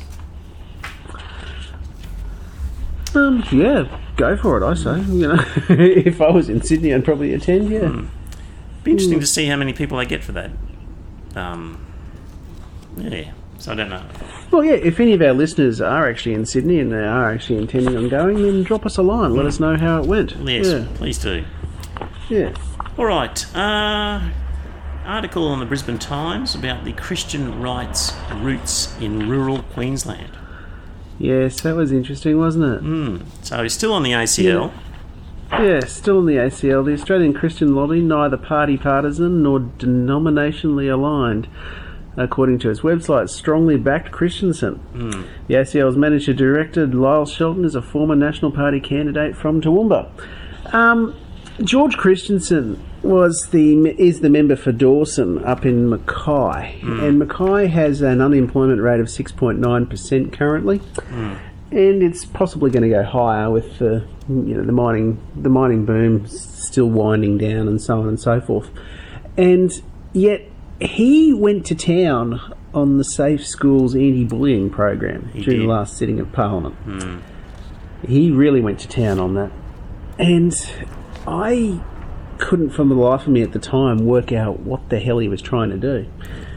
Speaker 1: Um, yeah, go for it, I say. You know, if I was in Sydney, I'd probably attend, yeah. Mm.
Speaker 2: Be interesting mm. to see how many people they get for that. Um, yeah, so I don't know.
Speaker 1: Well, yeah, if any of our listeners are actually in Sydney and they are actually intending on going, then drop us a line. Let mm. us know how it went.
Speaker 2: Yes,
Speaker 1: yeah.
Speaker 2: please do.
Speaker 1: Yeah.
Speaker 2: All right. Uh, article on the Brisbane Times about the Christian rights roots in rural Queensland.
Speaker 1: Yes, that was interesting, wasn't it?
Speaker 2: Mm. So, still on the A C L.
Speaker 1: Yeah. yeah, still on the A C L. The Australian Christian Lobby, neither party partisan nor denominationally aligned, according to its website, strongly backed Christensen. Mm. The A C L's managing director, Lyle Shelton, is a former National Party candidate from Toowoomba. Um, George Christensen was the is the member for Dawson up in Mackay, mm. and Mackay has an unemployment rate of six point nine percent currently, mm. and it's possibly going to go higher with the you know the mining the mining boom still winding down and so on and so forth. And yet he went to town on the Safe Schools anti-bullying program he during did. the last sitting of Parliament. Mm. He really went to town on that, and I couldn't for the life of me at the time work out what the hell he was trying to do.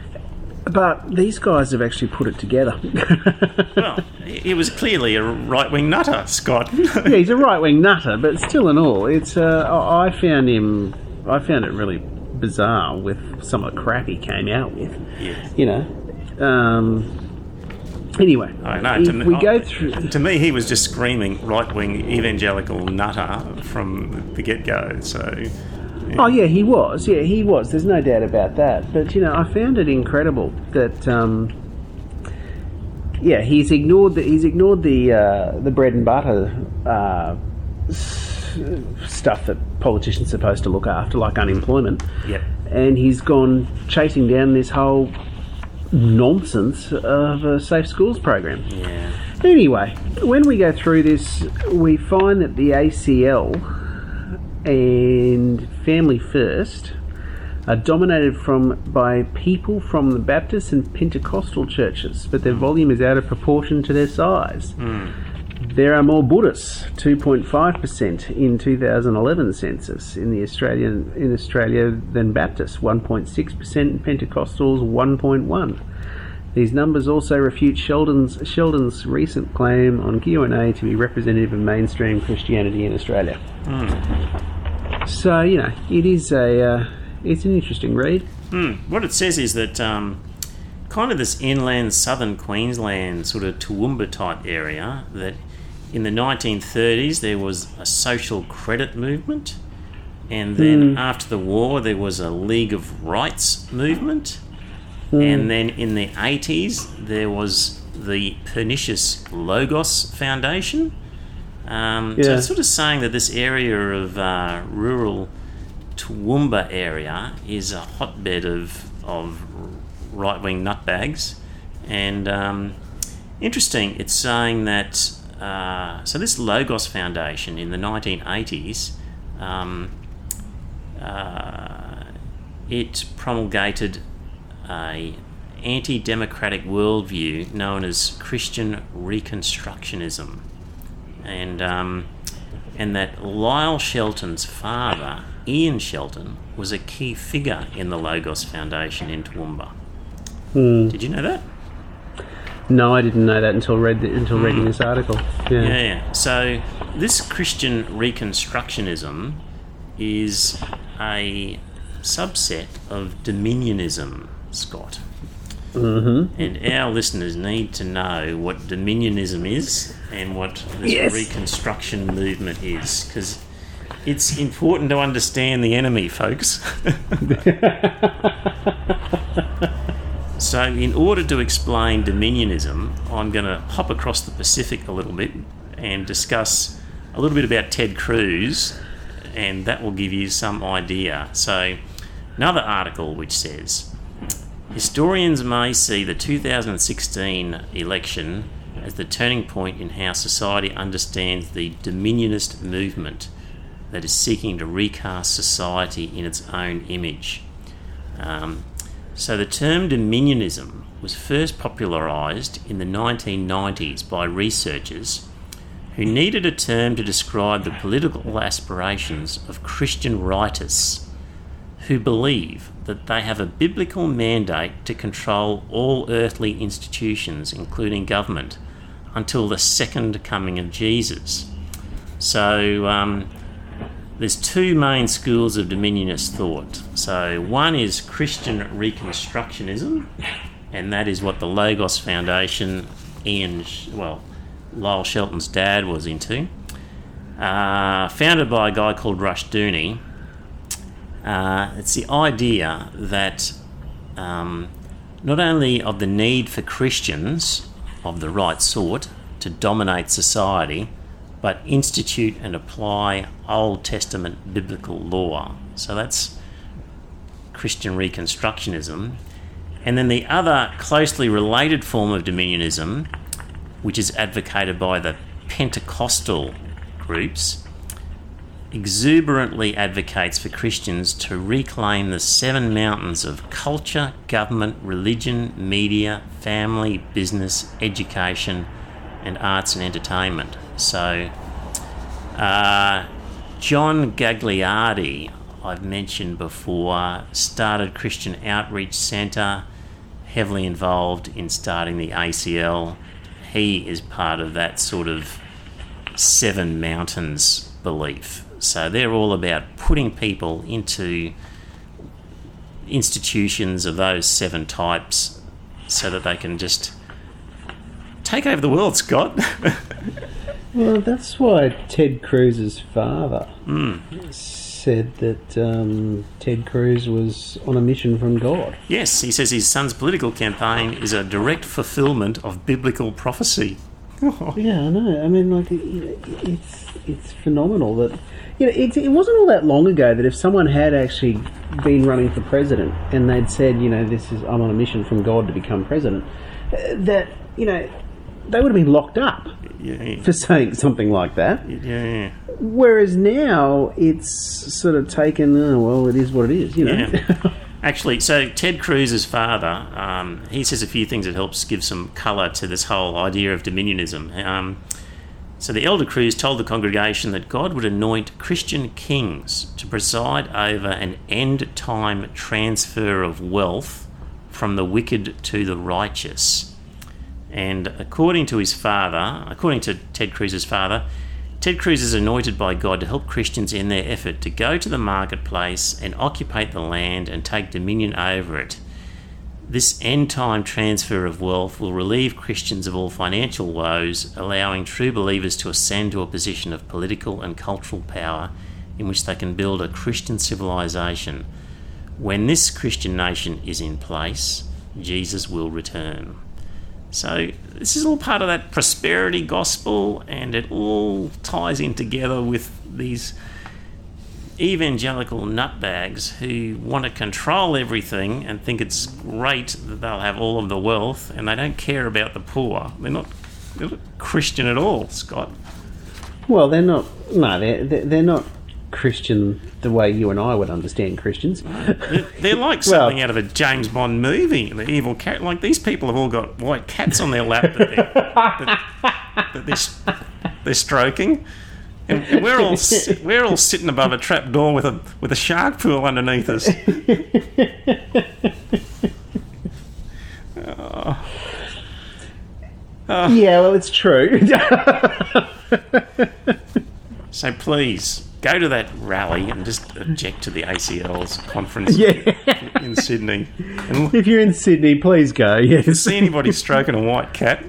Speaker 1: But these guys have actually put it together.
Speaker 2: Well, he was clearly a right-wing nutter, Scott.
Speaker 1: Yeah, he's a right-wing nutter, but still and all, it's uh, I found him, I found it really bizarre with some of the crap he came out with.
Speaker 2: Yeah.
Speaker 1: You know. Um, anyway,
Speaker 2: I know. To me,
Speaker 1: we go through.
Speaker 2: To me, he was just screaming right-wing evangelical nutter from the get-go. So. Yeah.
Speaker 1: Oh yeah, he was. Yeah, he was. There's no doubt about that. But you know, I found it incredible that. Um, yeah, he's ignored the he's ignored the uh, the bread and butter uh, s- stuff that politicians are supposed to look after, like unemployment.
Speaker 2: Yep.
Speaker 1: And he's gone chasing down this whole nonsense of a Safe Schools program.
Speaker 2: Yeah.
Speaker 1: Anyway, when we go through this, we find that the A C L and Family First are dominated from by people from the Baptist and Pentecostal churches, but their volume is out of proportion to their size. Mm. There are more Buddhists, two point five percent in two thousand eleven census in the Australian in Australia than Baptists, one point six percent, and Pentecostals one point one. These numbers also refute Sheldon's Sheldon's recent claim on Q and A to be representative of mainstream Christianity in Australia. Mm. So, you know, it is a uh, it's an interesting read.
Speaker 2: Mm. What it says is that um, kind of this inland southern Queensland sort of Toowoomba type area, that in the nineteen thirties there was a social credit movement, and then mm. after the war there was a League of Rights movement. Mm. And then in the eighties, there was the pernicious Logos Foundation. Um, yeah. So it's sort of saying that this area of uh, rural Toowoomba area is a hotbed of of right-wing nutbags. And um, interesting, it's saying that... Uh, so this Logos Foundation in the nineteen eighties, um, uh, it promulgated a anti-democratic worldview known as Christian Reconstructionism, and um, and that Lyle Shelton's father, Ian Shelton, was a key figure in the Logos Foundation in Toowoomba. Mm. Did you know that?
Speaker 1: No, I didn't know that until read the, until mm. reading this article. Yeah.
Speaker 2: yeah, yeah. So this Christian Reconstructionism is a subset of Dominionism, Scott.
Speaker 1: Mm-hmm.
Speaker 2: And our listeners need to know what Dominionism is and what this yes. Reconstruction movement is, because it's important to understand the enemy, folks. So in order to explain Dominionism, I'm going to hop across the Pacific a little bit and discuss a little bit about Ted Cruz, and that will give you some idea. So another article which says, historians may see the two thousand sixteen election as the turning point in how society understands the Dominionist movement that is seeking to recast society in its own image. Um, so the term Dominionism was first popularised in the nineteen nineties by researchers who needed a term to describe the political aspirations of Christian rightists who believe that they have a biblical mandate to control all earthly institutions, including government, until the second coming of Jesus. So um, there's two main schools of dominionist thought. So one is Christian Reconstructionism, and that is what the Logos Foundation, Ian, well, Lyle Shelton's dad was into. Uh, founded by a guy called Rushdoony. Uh, it's the idea that um, not only of the need for Christians of the right sort to dominate society, but institute and apply Old Testament biblical law. So that's Christian Reconstructionism. And then the other closely related form of dominionism, which is advocated by the Pentecostal groups, exuberantly advocates for Christians to reclaim the seven mountains of culture, government, religion, media, family, business, education, and arts and entertainment. So, uh, John Gagliardi, I've mentioned before, started Christian Outreach Centre, heavily involved in starting the A C L. He is part of that sort of seven mountains belief. So they're all about putting people into institutions of those seven types so that they can just take over the world, Scott.
Speaker 1: Well, that's why Ted Cruz's father
Speaker 2: mm.
Speaker 1: said that um, Ted Cruz was on a mission from God.
Speaker 2: Yes, he says his son's political campaign is a direct fulfilment of biblical prophecy.
Speaker 1: Yeah, I know. I mean, like, it, it's it's phenomenal that, you know, it, it wasn't all that long ago that if someone had actually been running for president and they'd said, you know, this is I'm on a mission from God to become president, uh, that, you know, they would have been locked up
Speaker 2: yeah.
Speaker 1: for saying something like that.
Speaker 2: Yeah.
Speaker 1: Whereas now it's sort of taken, oh, well, it is what it is, you know.
Speaker 2: Yeah. Actually, so Ted Cruz's father, um, he says a few things that helps give some colour to this whole idea of dominionism. Um, so the elder Cruz told the congregation that God would anoint Christian kings to preside over an end-time transfer of wealth from the wicked to the righteous. And according to his father, according to Ted Cruz's father, Ted Cruz is anointed by God to help Christians in their effort to go to the marketplace and occupy the land and take dominion over it. This end-time transfer of wealth will relieve Christians of all financial woes, allowing true believers to ascend to a position of political and cultural power in which they can build a Christian civilization. When this Christian nation is in place, Jesus will return. So this is all part of that prosperity gospel, and it all ties in together with these evangelical nutbags who want to control everything and think it's great that they'll have all of the wealth, and they don't care about the poor. They're not, they're not Christian at all, Scott.
Speaker 1: Well, they're not. No, they're they're not Christian the way you and I would understand Christians.
Speaker 2: They're, they're like something
Speaker 1: well,
Speaker 2: out of a James Bond movie. The evil cat. Like, these people have all got white cats on their lap that they're, that, that they're, they're stroking, and, and we're all si- we're all sitting above a trap door with a with a shark pool underneath us. oh. Oh.
Speaker 1: Yeah, well, it's true.
Speaker 2: So please, go to that rally and just object to the A C L's conference
Speaker 1: yeah.
Speaker 2: in Sydney. And
Speaker 1: if you're in Sydney, please go, yes.
Speaker 2: If you see anybody stroking a white cat,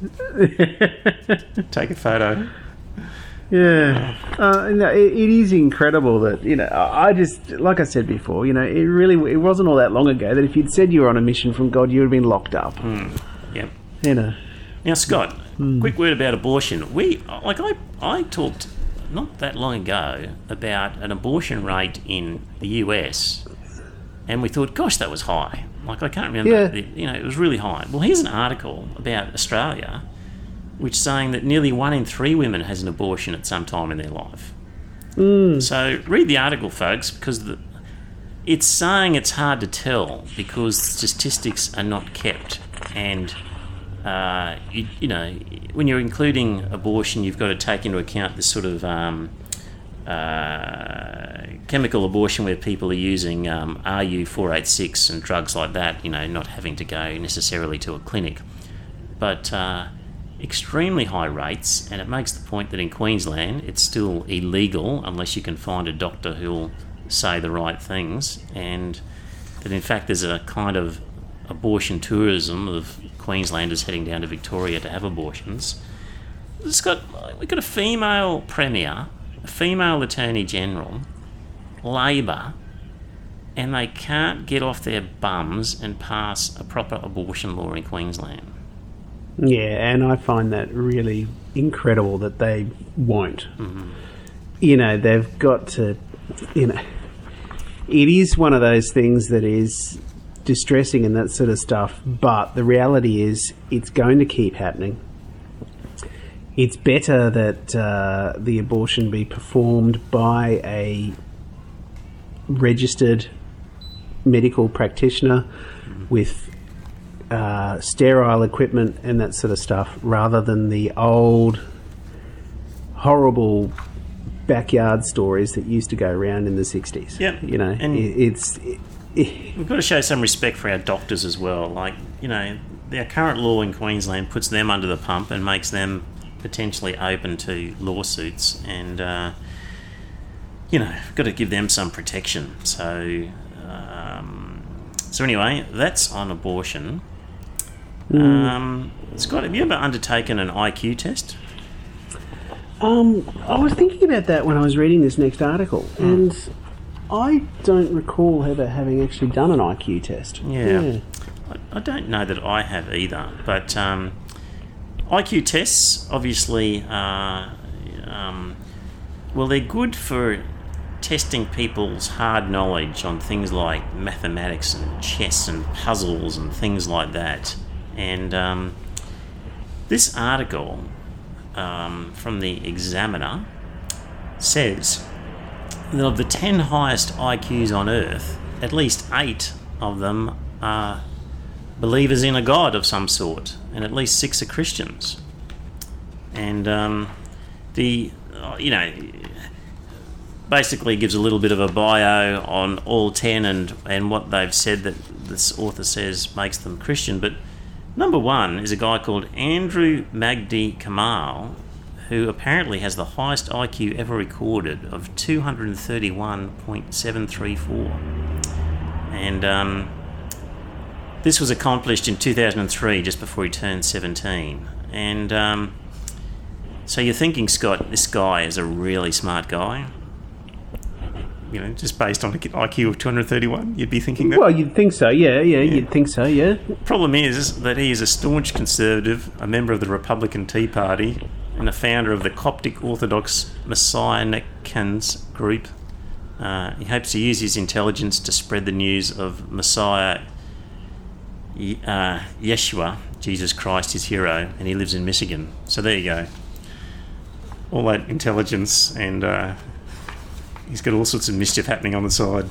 Speaker 2: take a photo.
Speaker 1: Yeah. Uh, no, it, it is incredible that, you know, I just, like I said before, you know, it really, it wasn't all that long ago that if you'd said you were on a mission from God, you would have been locked up.
Speaker 2: Mm. Yep.
Speaker 1: You know.
Speaker 2: Now, Scott,
Speaker 1: mm.
Speaker 2: quick word about abortion. We, like I, I talked not that long ago about an abortion rate in the U S, and we thought, gosh, that was high. Like, I can't remember.
Speaker 1: Yeah.
Speaker 2: The, you know, it was really high. Well, here's an article about Australia which is saying that nearly one in three women has an abortion at some time in their life.
Speaker 1: Mm.
Speaker 2: So read the article, folks, because the, it's saying it's hard to tell because statistics are not kept. And, uh, you, you know, when you're including abortion, you've got to take into account this sort of um, uh, chemical abortion where people are using um, R U four eighty-six and drugs like that, you know, not having to go necessarily to a clinic. But uh, extremely high rates, and it makes the point that in Queensland it's still illegal unless you can find a doctor who'll say the right things, and that in fact there's a kind of abortion tourism of Queenslanders heading down to Victoria to have abortions. It's got, we've got a female Premier, a female Attorney General, Labor, and they can't get off their bums and pass a proper abortion law in Queensland.
Speaker 1: Yeah, and I find that really incredible that they won't.
Speaker 2: Mm-hmm.
Speaker 1: You know, they've got to, you know, it is one of those things that is distressing and that sort of stuff, but the reality is it's going to keep happening. It's better that uh, the abortion be performed by a registered medical practitioner mm-hmm. with uh, sterile equipment and that sort of stuff, rather than the old horrible backyard stories that used to go around in the sixties.
Speaker 2: Yep.
Speaker 1: You know,
Speaker 2: and
Speaker 1: it, it's... It, it,
Speaker 2: we've got to show some respect for our doctors as well. Like, you know, their current law in Queensland puts them under the pump and makes them potentially open to lawsuits, and uh, you know, got to give them some protection. So, um, so anyway, that's on abortion. Mm. Um, Scott, have you ever undertaken an I Q test?
Speaker 1: Um, I was thinking about that when I was reading this next article, mm. and I don't recall ever having actually done an I Q test.
Speaker 2: Yeah, yeah. I, I don't know that I have either, but um, I Q tests obviously are, um, well, they're good for testing people's hard knowledge on things like mathematics and chess and puzzles and things like that. And um, this article um, from the Examiner says that of the ten highest I Qs on Earth, at least eight of them are believers in a god of some sort, and at least six are Christians. And um, the, you know, basically gives a little bit of a bio on all ten and, and what they've said that this author says makes them Christian. But number one is a guy called Andrew Magdi Kamal, who apparently has the highest I Q ever recorded of two hundred thirty-one point seven three four. And um, this was accomplished in two thousand three, just before he turned seventeen. And um, so you're thinking, Scott, this guy is a really smart guy? You know, just based on an I Q of two hundred thirty-one, you'd be thinking that?
Speaker 1: Well, you'd think so, yeah, yeah, yeah. You'd think so, yeah.
Speaker 2: Problem is that he is a staunch conservative, a member of the Republican Tea Party, and a founder of the Coptic Orthodox Messianicans group. Uh, he hopes to use his intelligence to spread the news of Messiah uh, Yeshua, Jesus Christ, his hero, and he lives in Michigan. So there you go. All that intelligence, and uh, he's got all sorts of mischief happening on the side.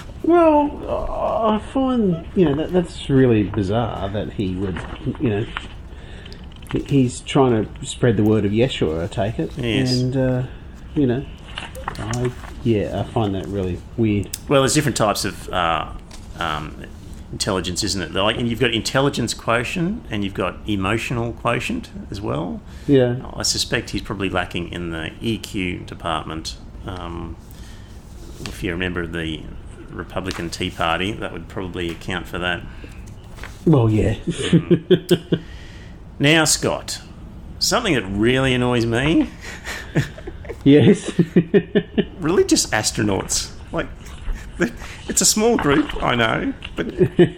Speaker 1: Well, I find, you know, that, that's really bizarre that he would, you know, he's trying to spread the word of Yeshua, I take it.
Speaker 2: Yes.
Speaker 1: And, uh, you know, I, yeah, I find that really weird.
Speaker 2: Well, there's different types of uh, um, intelligence, isn't it? Like, and you've got intelligence quotient and you've got emotional quotient as well.
Speaker 1: Yeah.
Speaker 2: I suspect he's probably lacking in the E Q department. Um, if you're a member of the Republican Tea Party, that would probably account for that.
Speaker 1: Well, yeah.
Speaker 2: mm. Now, Scott, something that really annoys me.
Speaker 1: Yes.
Speaker 2: Religious astronauts. Like, it's a small group, I know, but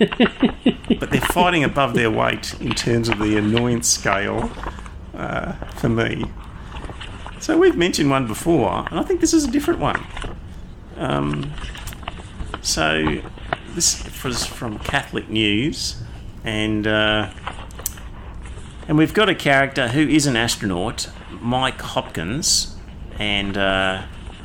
Speaker 2: but they're fighting above their weight in terms of the annoyance scale uh, for me. So we've mentioned one before, and I think this is a different one. Um, so this was from Catholic News, and uh, and we've got a character who is an astronaut, Mike Hopkins, and uh,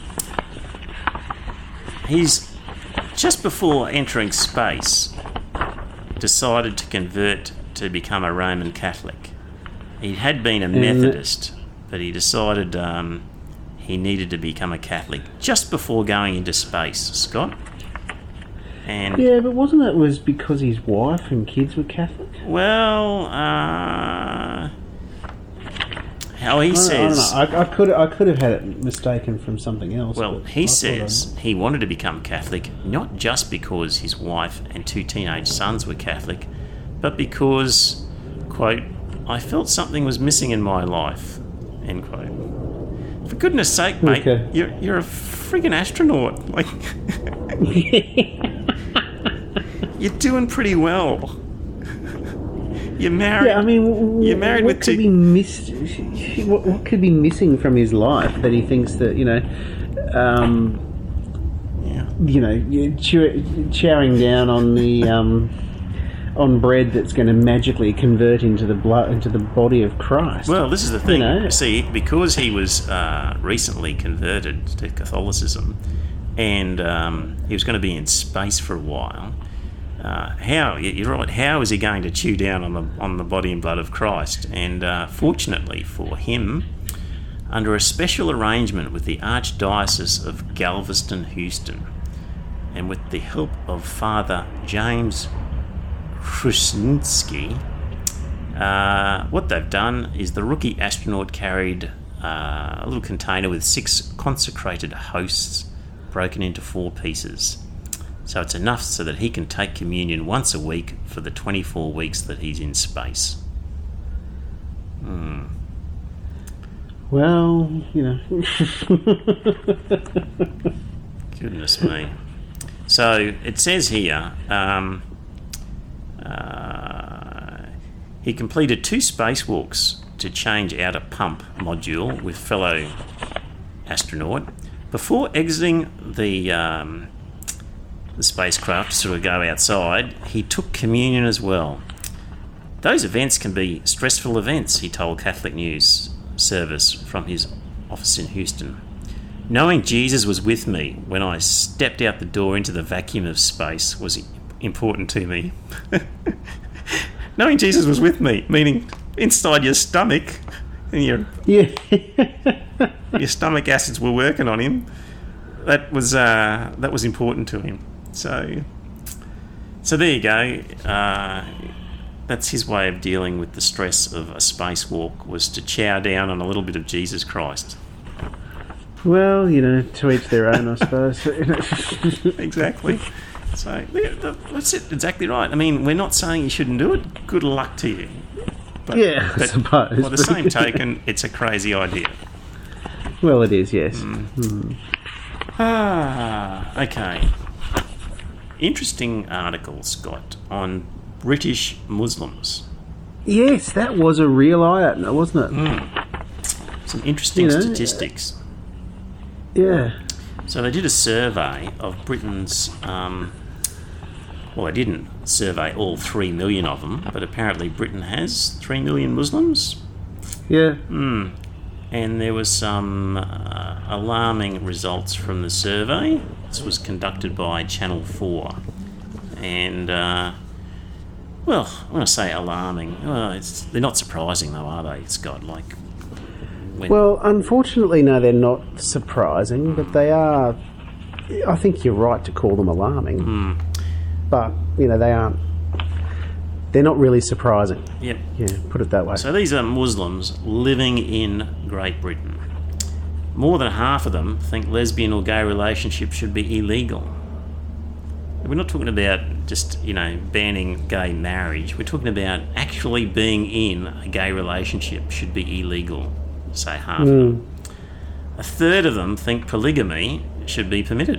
Speaker 2: he's just before entering space decided to convert to become a Roman Catholic. He had been a Methodist, but he decided um, he needed to become a Catholic just before going into space, Scott. And
Speaker 1: yeah, but wasn't it was because his wife and kids were Catholic?
Speaker 2: Well, uh, how he
Speaker 1: I don't,
Speaker 2: says...
Speaker 1: I, don't know. I, I, could, I could have had it mistaken from something else.
Speaker 2: Well, he says he wanted to become Catholic not just because his wife and two teenage sons were Catholic, but because, quote, I felt something was missing in my life, end quote. For goodness sake, mate, okay. you're, you're a friggin' astronaut. Like... You're doing pretty well. You're married.
Speaker 1: Yeah, I mean,
Speaker 2: you're married
Speaker 1: what
Speaker 2: with
Speaker 1: could
Speaker 2: two.
Speaker 1: Be miss- what, what could be missing from his life that he thinks that you know, um,
Speaker 2: yeah.
Speaker 1: you know, chew- chowing down on the um, on bread that's going to magically convert into the blood into the body of Christ.
Speaker 2: Well, this is the thing.
Speaker 1: You know?
Speaker 2: See, because he was uh, recently converted to Catholicism, and um, he was going to be in space for a while. Uh, how you're right? How is he going to chew down on the on the body and blood of Christ? And uh, fortunately for him, under a special arrangement with the Archdiocese of Galveston, Houston, and with the help of Father James Krusnitzky, uh, what they've done is the rookie astronaut carried uh, a little container with six consecrated hosts broken into four pieces. So it's enough so that he can take communion once a week for the twenty-four weeks that he's in space. Hmm.
Speaker 1: Well, you know.
Speaker 2: Goodness me. So it says here, um, uh, he completed two spacewalks to change out a pump module with fellow astronaut before exiting the... Um, the spacecraft to sort of go outside. He took communion as well. Those events can be stressful events, he told Catholic News Service from his office in Houston. Knowing Jesus was with me when I stepped out the door into the vacuum of space was important to me. Knowing Jesus was with me, meaning inside your stomach, and your
Speaker 1: yeah.
Speaker 2: your stomach acids were working on him. That was uh, that was important to him. So, so there you go. Uh, that's his way of dealing with the stress of a spacewalk, was to chow down on a little bit of Jesus Christ.
Speaker 1: Well, you know, to each their own, I suppose.
Speaker 2: Exactly. So that's it. Exactly right. I mean, we're not saying you shouldn't do it. Good luck to you. But,
Speaker 1: yeah, I
Speaker 2: but
Speaker 1: suppose.
Speaker 2: by the same token, it's a crazy idea.
Speaker 1: Well, it is. Yes.
Speaker 2: Mm.
Speaker 1: Mm.
Speaker 2: Ah, okay. Interesting article, Scott, on British Muslims.
Speaker 1: Yes, that was a real eye-opener, wasn't it?
Speaker 2: Mm. Some interesting you know, statistics.
Speaker 1: Yeah.
Speaker 2: So they did a survey of Britain's... Um, well, they didn't survey all three million of them, but apparently Britain has three million Muslims.
Speaker 1: Yeah.
Speaker 2: Mm. And there was some uh, alarming results from the survey. This was conducted by Channel four. And, uh, well, when I say alarming, well, it's, they're not surprising though, are they, Scott? Like, when...
Speaker 1: Well, unfortunately, no, they're not surprising, but they are... I think you're right to call them alarming.
Speaker 2: Mm.
Speaker 1: But, you know, they aren't... They're not really surprising.
Speaker 2: Yep.
Speaker 1: Yeah, put it that way.
Speaker 2: So these are Muslims living in Great Britain. More than half of them think lesbian or gay relationships should be illegal. We're not talking about just, you know, banning gay marriage. We're talking about actually being in a gay relationship should be illegal, say half mm. of them. A third of them think polygamy should be permitted.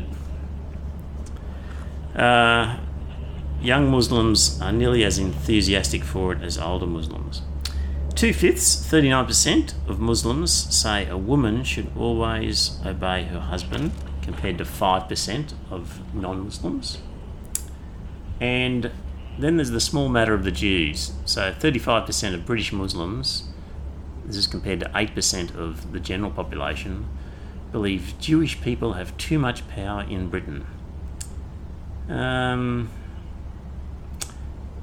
Speaker 2: Uh... Young Muslims are nearly as enthusiastic for it as older Muslims. Two-fifths, thirty-nine percent of Muslims say a woman should always obey her husband, compared to five percent of non-Muslims. And then there's the small matter of the Jews. So thirty-five percent of British Muslims, this is compared to eight percent of the general population, believe Jewish people have too much power in Britain. Um...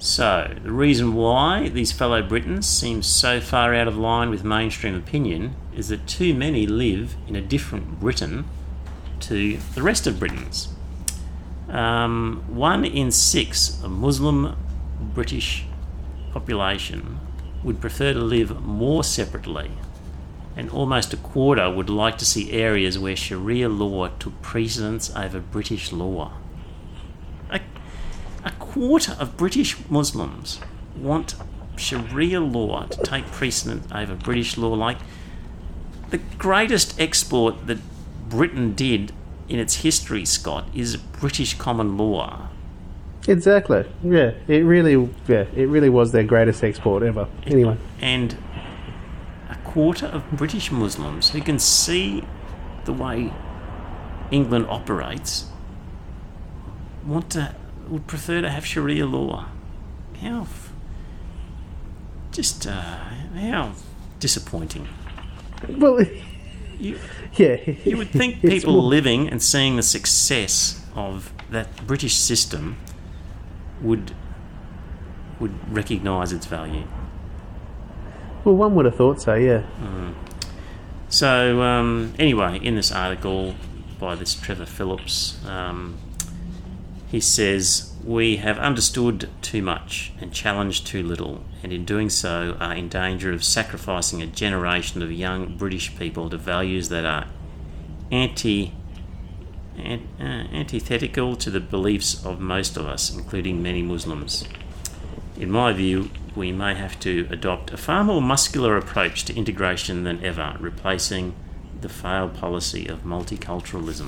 Speaker 2: So, the reason why these fellow Britons seem so far out of line with mainstream opinion is that too many live in a different Britain to the rest of Britons. Um, one in six of Muslim British population would prefer to live more separately, and almost a quarter would like to see areas where Sharia law took precedence over British law. A, a quarter of British Muslims want Sharia law to take precedence over British law. Like, the greatest export that Britain did in its history, Scott, is British common law.
Speaker 1: Exactly. Yeah, it really, yeah, it really was their greatest export ever. Anyway,
Speaker 2: and a quarter of British Muslims who can see the way England operates want to would prefer to have Sharia law. How f- just uh, how disappointing.
Speaker 1: Well,
Speaker 2: you,
Speaker 1: yeah,
Speaker 2: you would think people more... living and seeing the success of that British system would would recognise its value.
Speaker 1: Well, one would have thought so, yeah.
Speaker 2: Mm. So, um, anyway, in this article by this Trevor Phillips, um, he says, "We have understood too much and challenged too little, and in doing so are in danger of sacrificing a generation of young British people to values that are anti Ant, uh, antithetical to the beliefs of most of us, including many Muslims. In my view, we may have to adopt a far more muscular approach to integration than ever, replacing the failed policy of multiculturalism."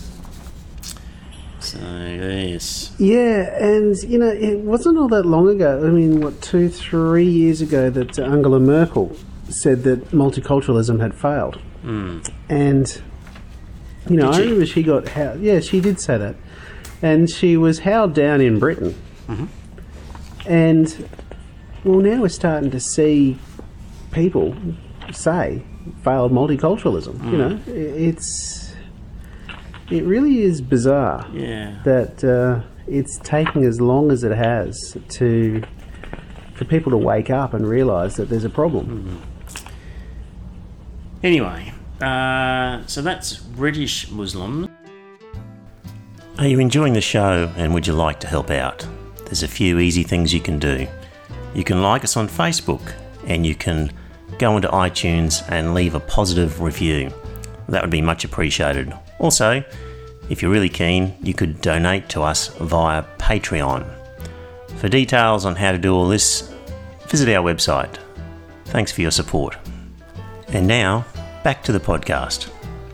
Speaker 2: So, yes.
Speaker 1: Yeah, and, you know, it wasn't all that long ago, I mean, what, two, three years ago that Angela Merkel said that multiculturalism had failed.
Speaker 2: Mm.
Speaker 1: And... You know, I remember she got howled. Yeah, she did say that. And she was howled down in Britain.
Speaker 2: Mm-hmm.
Speaker 1: And, well, now we're starting to see people say failed multiculturalism. Mm. You know, it's... It really is bizarre
Speaker 2: yeah.
Speaker 1: that uh, it's taking as long as it has to for people to wake up and realise that there's a problem.
Speaker 2: Mm-hmm. Anyway... Uh, so that's British Muslims. Are you enjoying the show and would you like to help out? There's a few easy things you can do. You can like us on Facebook and you can go into iTunes and leave a positive review. That would be much appreciated. Also, if you're really keen, you could donate to us via Patreon. For details on how to do all this, visit our website. Thanks for your support. And now, back to the podcast.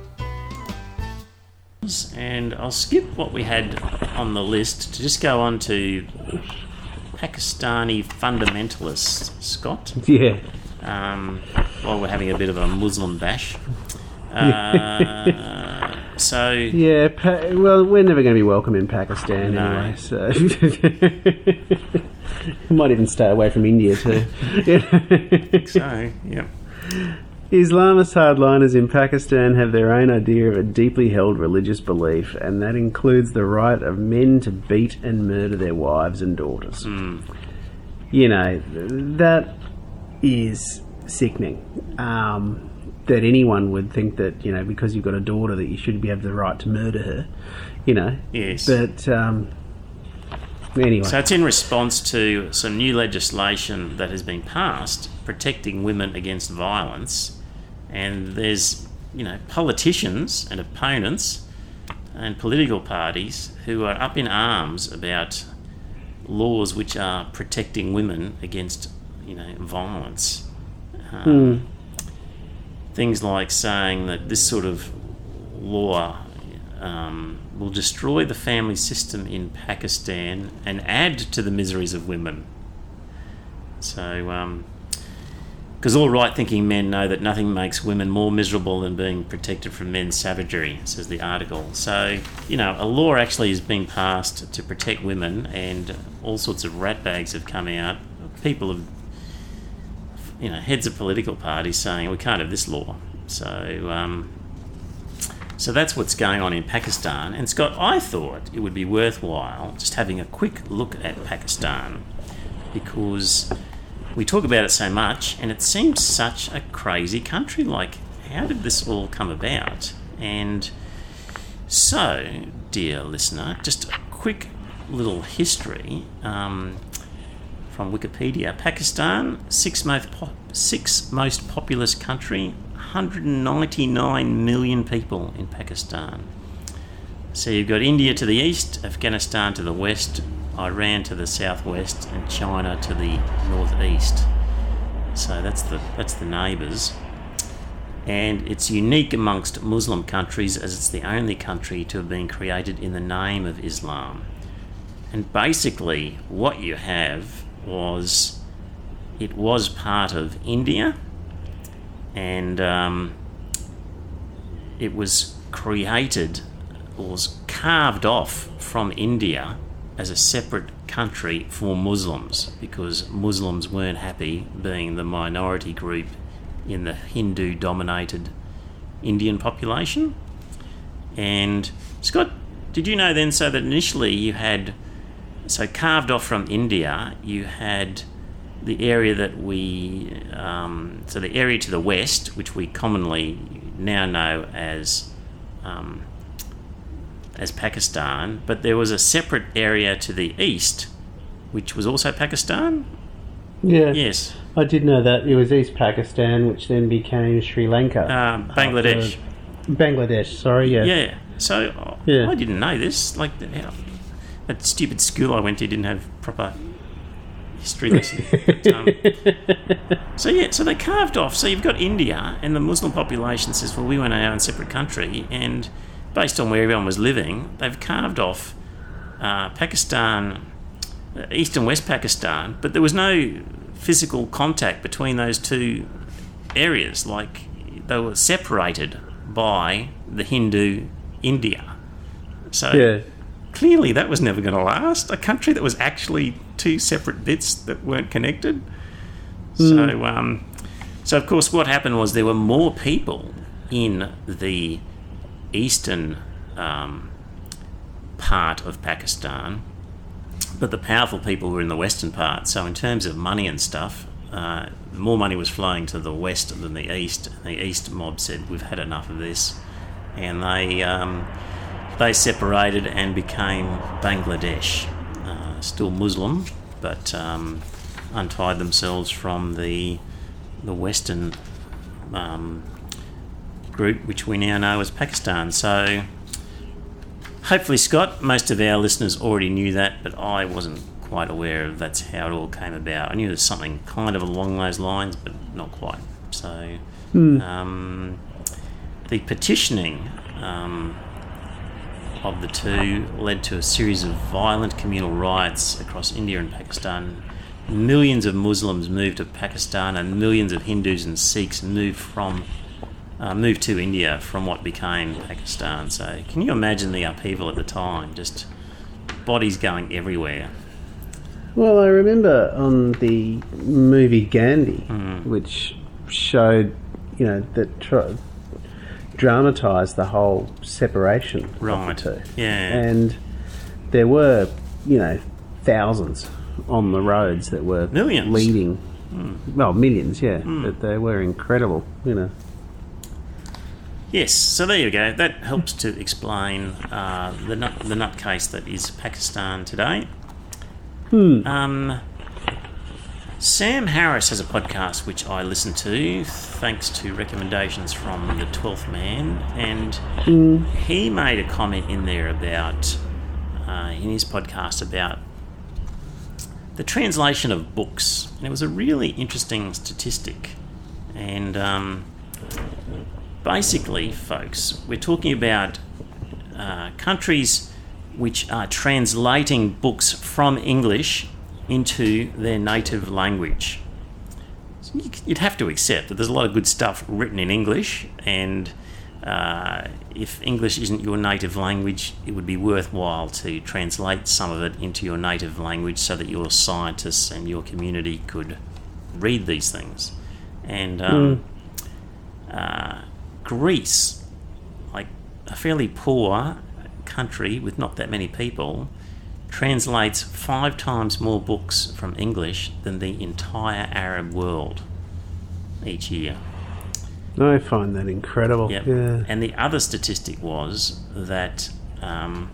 Speaker 2: And I'll skip what we had on the list to just go on to Pakistani fundamentalists, Scott.
Speaker 1: Yeah.
Speaker 2: Um, while we're having a bit of a Muslim bash. Uh, so...
Speaker 1: Yeah, pa- well, we're never going to be welcome in Pakistan no. anyway, so... Might even stay away from India too.
Speaker 2: So, yeah.
Speaker 1: Islamist hardliners in Pakistan have their own idea of a deeply held religious belief, and that includes the right of men to beat and murder their wives and daughters.
Speaker 2: Mm.
Speaker 1: You know, that is sickening. Um, that anyone would think that, you know, because you've got a daughter that you should have the right to murder her, you know.
Speaker 2: Yes.
Speaker 1: But, um, anyway.
Speaker 2: So it's in response to some new legislation that has been passed protecting women against violence. And there's, you know, politicians and opponents and political parties who are up in arms about laws which are protecting women against, you know, violence. Um,
Speaker 1: mm.
Speaker 2: Things like saying that this sort of law um, will destroy the family system in Pakistan and add to the miseries of women. So, um... because all right-thinking men know that nothing makes women more miserable than being protected from men's savagery, says the article. So, you know, a law actually is being passed to protect women, and all sorts of ratbags have come out. People have, you know, heads of political parties saying we can't have this law. So, um, so that's what's going on in Pakistan. And Scott, I thought it would be worthwhile just having a quick look at Pakistan because we talk about it so much and it seems such a crazy country. Like, how did this all come about? And so, dear listener, just a quick little history um, from Wikipedia. Pakistan, sixth most, po- sixth most populous country, one hundred ninety-nine million people in Pakistan. So you've got India to the east, Afghanistan to the west, Iran to the southwest, and China to the northeast. So that's the that's the neighbours. And it's unique amongst Muslim countries as it's the only country to have been created in the name of Islam. And basically what you have was, it was part of India, and um, it was created, or was carved off from India as a separate country for Muslims, because Muslims weren't happy being the minority group in the Hindu-dominated Indian population. And Scott, did you know then, so that initially you had, so carved off from India, you had the area that we, um, so the area to the west, which we commonly now know as um, as Pakistan, but there was a separate area to the east, which was also Pakistan?
Speaker 1: Yeah.
Speaker 2: Yes.
Speaker 1: I did know that. It was East Pakistan, which then became Sri Lanka.
Speaker 2: Um, Bangladesh.
Speaker 1: After, Bangladesh, sorry, yeah.
Speaker 2: Yeah. So,
Speaker 1: yeah.
Speaker 2: I didn't know this. Like, how, that stupid school I went to didn't have proper history lessons. But, um, so, yeah, so they carved off. So you've got India, and the Muslim population says, well, we want our own separate country, and based on where everyone was living, they've carved off uh, Pakistan, East and West Pakistan, but there was no physical contact between those two areas. Like, they were separated by the Hindu India. So
Speaker 1: yeah.
Speaker 2: Clearly that was never going to last. A country that was actually two separate bits that weren't connected. Mm. So, um, so of course, what happened was there were more people in the eastern um, part of Pakistan, but the powerful people were in the western part. So in terms of money and stuff, uh, more money was flowing to the west than the east. The east mob said, we've had enough of this, and they um, they separated and became Bangladesh, uh, still Muslim, but um, untied themselves from the the western um, group, which we now know as Pakistan. So hopefully, Scott, most of our listeners already knew that, but I wasn't quite aware of that's how it all came about. I knew there's something kind of along those lines, but not quite. So
Speaker 1: hmm.
Speaker 2: um, the petitioning um, of the two led to a series of violent communal riots across India and Pakistan. Millions of Muslims moved to Pakistan, and millions of Hindus and Sikhs moved from Uh, moved to India from what became Pakistan. So can you imagine the upheaval at the time? Just bodies going everywhere.
Speaker 1: Well, I remember on the movie Gandhi,
Speaker 2: Mm.
Speaker 1: which showed, you know, that tra- dramatised the whole separation
Speaker 2: Right.
Speaker 1: of the two.
Speaker 2: Yeah.
Speaker 1: And there were, you know, thousands on the roads that were
Speaker 2: Millions.
Speaker 1: leading.
Speaker 2: Mm.
Speaker 1: Well, millions, yeah.
Speaker 2: Mm.
Speaker 1: But they were incredible, you know.
Speaker 2: Yes, so there you go. That helps to explain uh, the nut the nutcase that is Pakistan today.
Speaker 1: Hmm.
Speaker 2: Um, Sam Harris has a podcast which I listen to thanks to recommendations from the twelfth Man, and
Speaker 1: Mm.
Speaker 2: he made a comment in there about, uh, in his podcast, about the translation of books. And it was a really interesting statistic. And um, basically, folks, we're talking about uh, countries which are translating books from English into their native language. So you'd have to accept that there's a lot of good stuff written in English, and uh, if English isn't your native language, it would be worthwhile to translate some of it into your native language so that your scientists and your community could read these things. And um, mm. uh, Greece, like a fairly poor country with not that many people, translates five times more books from English than the entire Arab world each year.
Speaker 1: I find that incredible.
Speaker 2: Yep.
Speaker 1: Yeah.
Speaker 2: And the other statistic was that, um,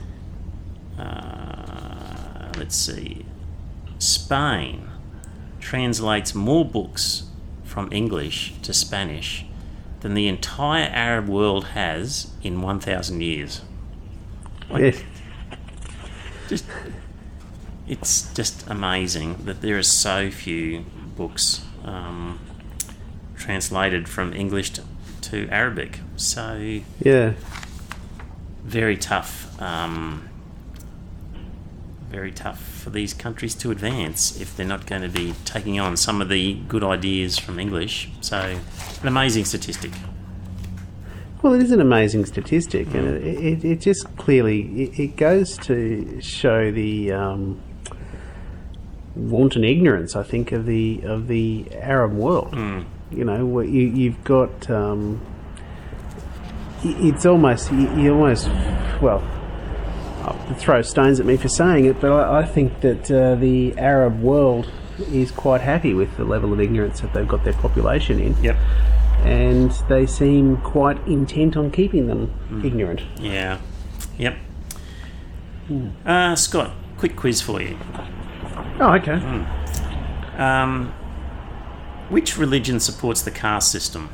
Speaker 2: uh, let's see, Spain translates more books from English to Spanish than the entire Arab world has in one thousand years. Like,
Speaker 1: Yes.
Speaker 2: just, it's just amazing that there are so few books um, translated from English to, to Arabic. So
Speaker 1: Yeah.
Speaker 2: very tough, um, very tough for these countries to advance if they're not going to be taking on some of the good ideas from English. So an amazing statistic.
Speaker 1: Well, it is an amazing statistic, and it, it, it just clearly it, it goes to show the um, wanton ignorance, I think, of the of the Arab world.
Speaker 2: Mm.
Speaker 1: You know, what you, you've got. Um, it's almost you, you almost well. I'll throw stones at me for saying it, but I, I think that uh, the Arab world is quite happy with the level of ignorance that they've got their population in.
Speaker 2: Yep.
Speaker 1: And they seem quite intent on keeping them
Speaker 2: Mm.
Speaker 1: ignorant.
Speaker 2: Yeah. Yep. Uh, Scott, quick quiz for you.
Speaker 1: Oh, okay.
Speaker 2: Um, which religion supports the caste system?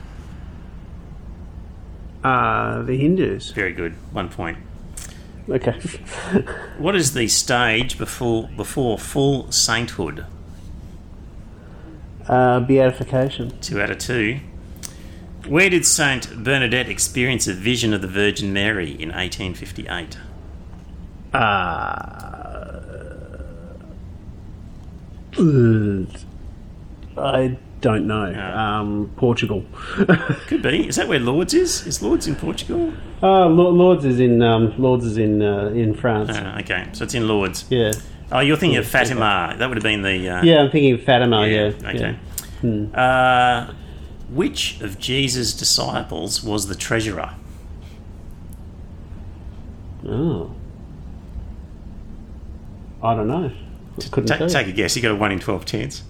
Speaker 1: Uh, the Hindus.
Speaker 2: Very good. One point.
Speaker 1: Okay.
Speaker 2: What is the stage before before full sainthood?
Speaker 1: uh, beatification.
Speaker 2: Two out of two. Where did Saint Bernadette experience a vision of the Virgin Mary in eighteen fifty-eight?
Speaker 1: Uh, I don't know.
Speaker 2: No.
Speaker 1: Um, Portugal.
Speaker 2: Could be. Is that where Lourdes is? Is Lourdes in Portugal?
Speaker 1: uh, Lo- Lourdes is in um, Lourdes is in uh, in France.
Speaker 2: Uh, okay, so it's in Lourdes.
Speaker 1: Yeah.
Speaker 2: Oh, you're thinking
Speaker 1: Yeah,
Speaker 2: of Fatima. That would have been the... Uh,
Speaker 1: Yeah, I'm thinking of Fatima. Yeah.
Speaker 2: Okay.
Speaker 1: Yeah. Hmm.
Speaker 2: Uh, which of Jesus' disciples was the treasurer?
Speaker 1: Oh. I don't know. I couldn't
Speaker 2: Ta-
Speaker 1: tell you.
Speaker 2: take a guess. You got a one in twelve chance.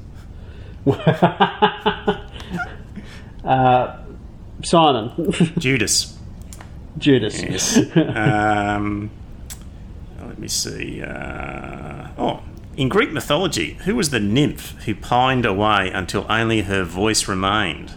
Speaker 1: uh, Simon.
Speaker 2: Judas.
Speaker 1: Judas.
Speaker 2: Yes. um, let me see. Uh, oh, in Greek mythology, who was the nymph who pined away until only her voice remained?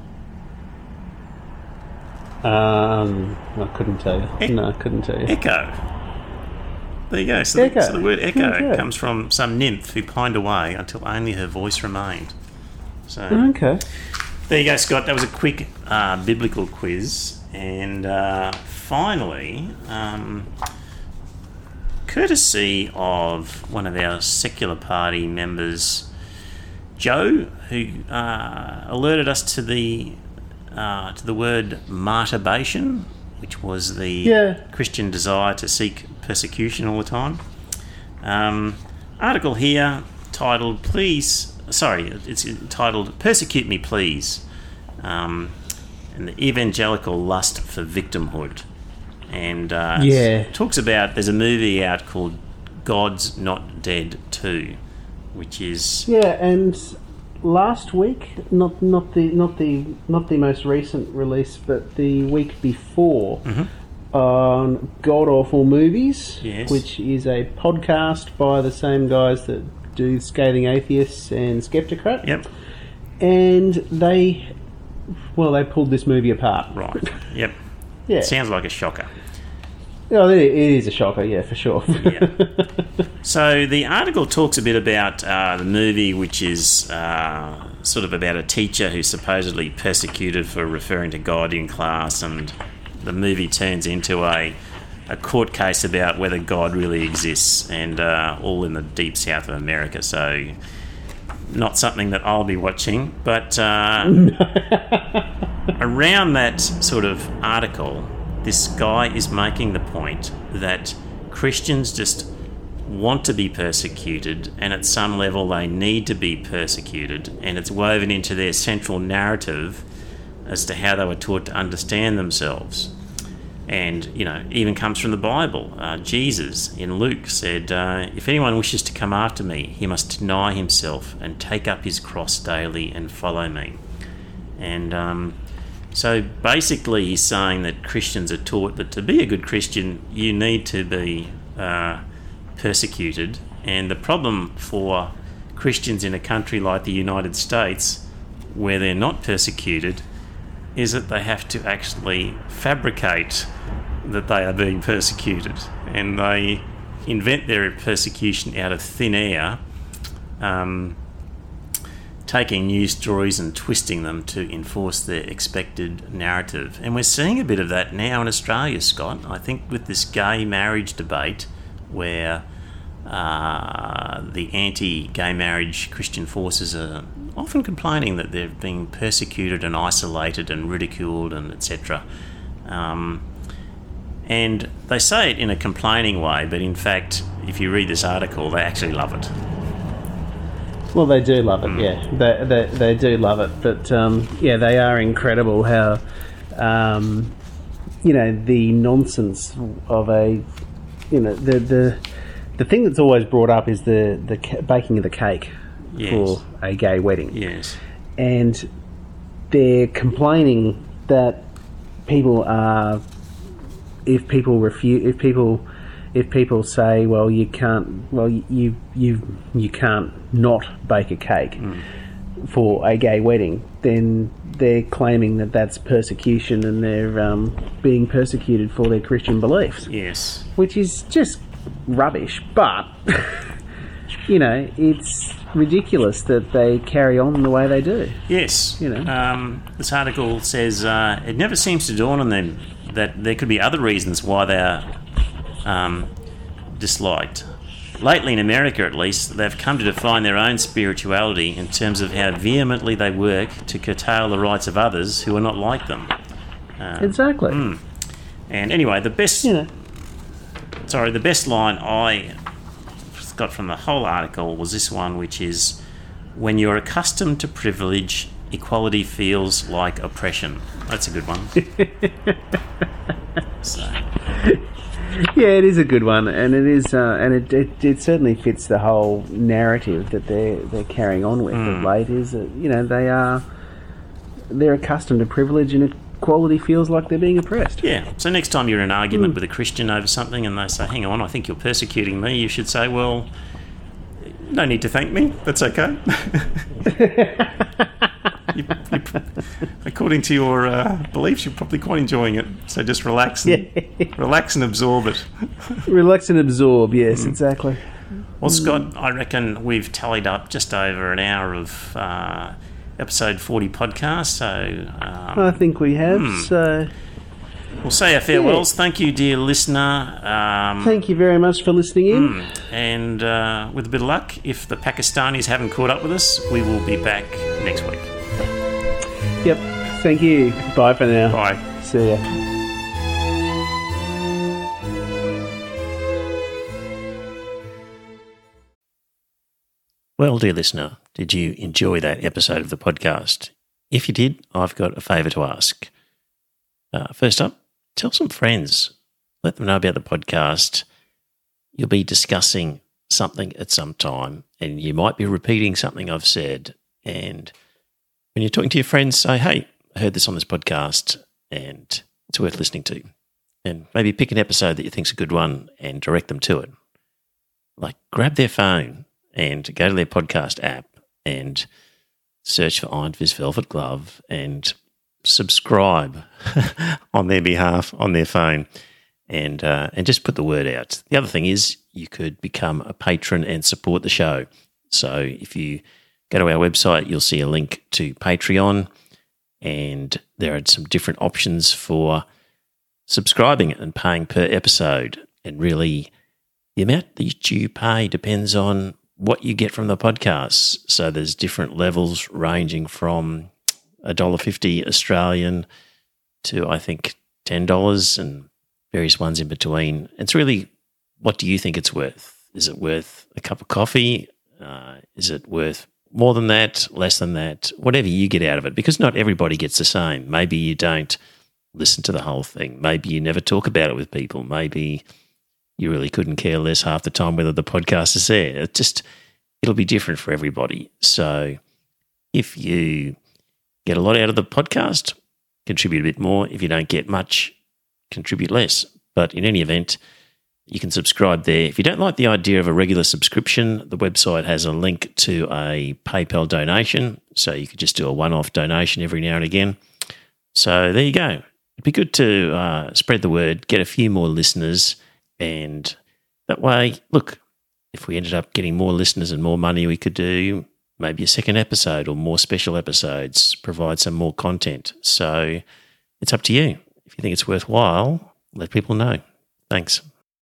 Speaker 1: Um, I couldn't tell you.
Speaker 2: E-
Speaker 1: no, I couldn't tell you.
Speaker 2: Echo. There you go. So,
Speaker 1: Echo.
Speaker 2: The, so the word echo
Speaker 1: Okay.
Speaker 2: comes from some nymph who pined away until only her voice remained. So
Speaker 1: Okay.
Speaker 2: there you go, Scott. That was a quick uh, biblical quiz. And uh, finally, um, courtesy of one of our secular party members, Joe, who uh, alerted us to the uh, to the word martyrbation, which was the
Speaker 1: Yeah.
Speaker 2: Christian desire to seek persecution all the time. Um, article here titled, please, sorry, it's titled, Persecute Me, Please, um, and the evangelical lust for victimhood. And uh,
Speaker 1: Yeah.
Speaker 2: it talks about, there's a movie out called God's Not Dead two, which is...
Speaker 1: Yeah, and last week, not not the not the not the most recent release, but the week before,
Speaker 2: Mm-hmm.
Speaker 1: on God Awful Movies,
Speaker 2: Yes.
Speaker 1: which is a podcast by the same guys that do Scathing Atheists and Skeptocrat.
Speaker 2: Yep,
Speaker 1: And they, well, they pulled this movie apart.
Speaker 2: right, yep.
Speaker 1: Yeah.
Speaker 2: Sounds like a shocker.
Speaker 1: Oh, it it is a shocker, yeah, for sure.
Speaker 2: Yeah. So the article talks a bit about uh, the movie, which is uh, sort of about a teacher who's supposedly persecuted for referring to God in class, and the movie turns into a a court case about whether God really exists, and uh, all in the deep south of America. So not something that I'll be watching, but uh, around that sort of article, this guy is making the point that Christians just want to be persecuted, and at some level they need to be persecuted, and it's woven into their central narrative as to how they were taught to understand themselves. And, you know, even comes from the Bible. Uh, Jesus in Luke said, uh, if anyone wishes to come after me, he must deny himself and take up his cross daily and follow me. And um, so basically he's saying that Christians are taught that to be a good Christian, you need to be uh, persecuted. And the problem for Christians in a country like the United States, where they're not persecuted, is that they have to actually fabricate that they are being persecuted, and they invent their persecution out of thin air, um, taking news stories and twisting them to enforce their expected narrative. And we're seeing a bit of that now in Australia, Scott. I think with this gay marriage debate, where uh, the anti-gay marriage Christian forces are often complaining that they're being persecuted and isolated and ridiculed and et cetera. Um, and they say it in a complaining way, but in fact, if you read this article, they actually love it.
Speaker 1: Well, they do love it,
Speaker 2: Mm.
Speaker 1: yeah. They, they they do love it, but um, yeah, they are incredible. How um, you know, the nonsense of a, you know, the the the thing that's always brought up is the the ca- baking of the cake.
Speaker 2: Yes.
Speaker 1: For a gay wedding.
Speaker 2: Yes.
Speaker 1: And they're complaining that people are, if people refuse, if people, if people say, well, you can't, well, you you you can't not bake a cake
Speaker 2: Mm.
Speaker 1: for a gay wedding, then they're claiming that that's persecution, and they're um, being persecuted for their Christian beliefs.
Speaker 2: Yes.
Speaker 1: Which is just rubbish, but you know, it's ridiculous that they carry on the way they do.
Speaker 2: Yes.
Speaker 1: You know.
Speaker 2: Um, this article says uh, it never seems to dawn on them that there could be other reasons why they are um, disliked. Lately, in America at least, they've come to define their own spirituality in terms of how vehemently they work to curtail the rights of others who are not like them. Um,
Speaker 1: Exactly.
Speaker 2: Mm. And anyway, the best...
Speaker 1: You know.
Speaker 2: Sorry, the best line I got from the whole article was this one, which is, when you're accustomed to privilege, equality feels like oppression. That's a good one. So.
Speaker 1: Yeah, it is a good one, and it is, uh, and it, it it certainly fits the whole narrative that they're they're carrying on with.
Speaker 2: Mm.
Speaker 1: Of late is that, you know, they are they're accustomed to privilege, and equality feels like they're being oppressed.
Speaker 2: Yeah. So next time you're in an argument
Speaker 1: Mm.
Speaker 2: with a Christian over something, and they say, "Hang on, I think you're persecuting me," you should say, "Well, no need to thank me. That's okay." you, you, according to your uh, beliefs, you're probably quite enjoying it. So just relax and
Speaker 1: Yeah.
Speaker 2: relax and absorb it.
Speaker 1: Relax and absorb. Yes, mm. exactly.
Speaker 2: Well, Scott, I reckon we've tallied up just over an hour of uh, episode forty podcast. So um,
Speaker 1: I think we have.
Speaker 2: Hmm.
Speaker 1: So
Speaker 2: we'll say our farewells. Yeah. Thank you, dear listener. Um,
Speaker 1: Thank you very much for listening in.
Speaker 2: Mm, and uh, with a bit of luck, if the Pakistanis haven't caught up with us, we will be back next week.
Speaker 1: Yep. Thank you. Bye for now.
Speaker 2: Bye.
Speaker 1: See ya.
Speaker 2: Well, dear listener, did you enjoy that episode of the podcast? If you did, I've got a favour to ask. Uh, first up, tell some friends. Let them know about the podcast. You'll be discussing something at some time, and you might be repeating something I've said. And when you're talking to your friends, say, hey, I heard this on this podcast, and it's worth listening to. And maybe pick an episode that you think's a good one and direct them to it. Like, grab their phone and go to their podcast app and search for Iron Fist Velvet Glove and subscribe on their behalf on their phone, and uh, and just put the word out. The other thing is you could become a patron and support the show. So if you go to our website, you'll see a link to Patreon, and there are some different options for subscribing and paying per episode. And really, the amount that you pay depends on what you get from the podcast. So there's different levels ranging from one dollar fifty Australian to, I think, ten dollars, and various ones in between. It's really, what do you think it's worth? Is it worth a cup of coffee? Uh, is it worth more than that, less than that? Whatever you get out of it, because not everybody gets the same. Maybe you don't listen to the whole thing. Maybe you never talk about it with people. Maybe you really couldn't care less half the time whether the podcast is there. It just, it'll be different for everybody. So if you get a lot out of the podcast, contribute a bit more. If you don't get much, contribute less. But in any event, you can subscribe there. If you don't like the idea of a regular subscription, the website has a link to a PayPal donation, so you could just do a one-off donation every now and again. So there you go. It'd be good to uh, spread the word, get a few more listeners, and that way, look, if we ended up getting more listeners and more money, we could do maybe a second episode or more special episodes, provide some more content. So it's up to you. If you think it's worthwhile, let people know. Thanks.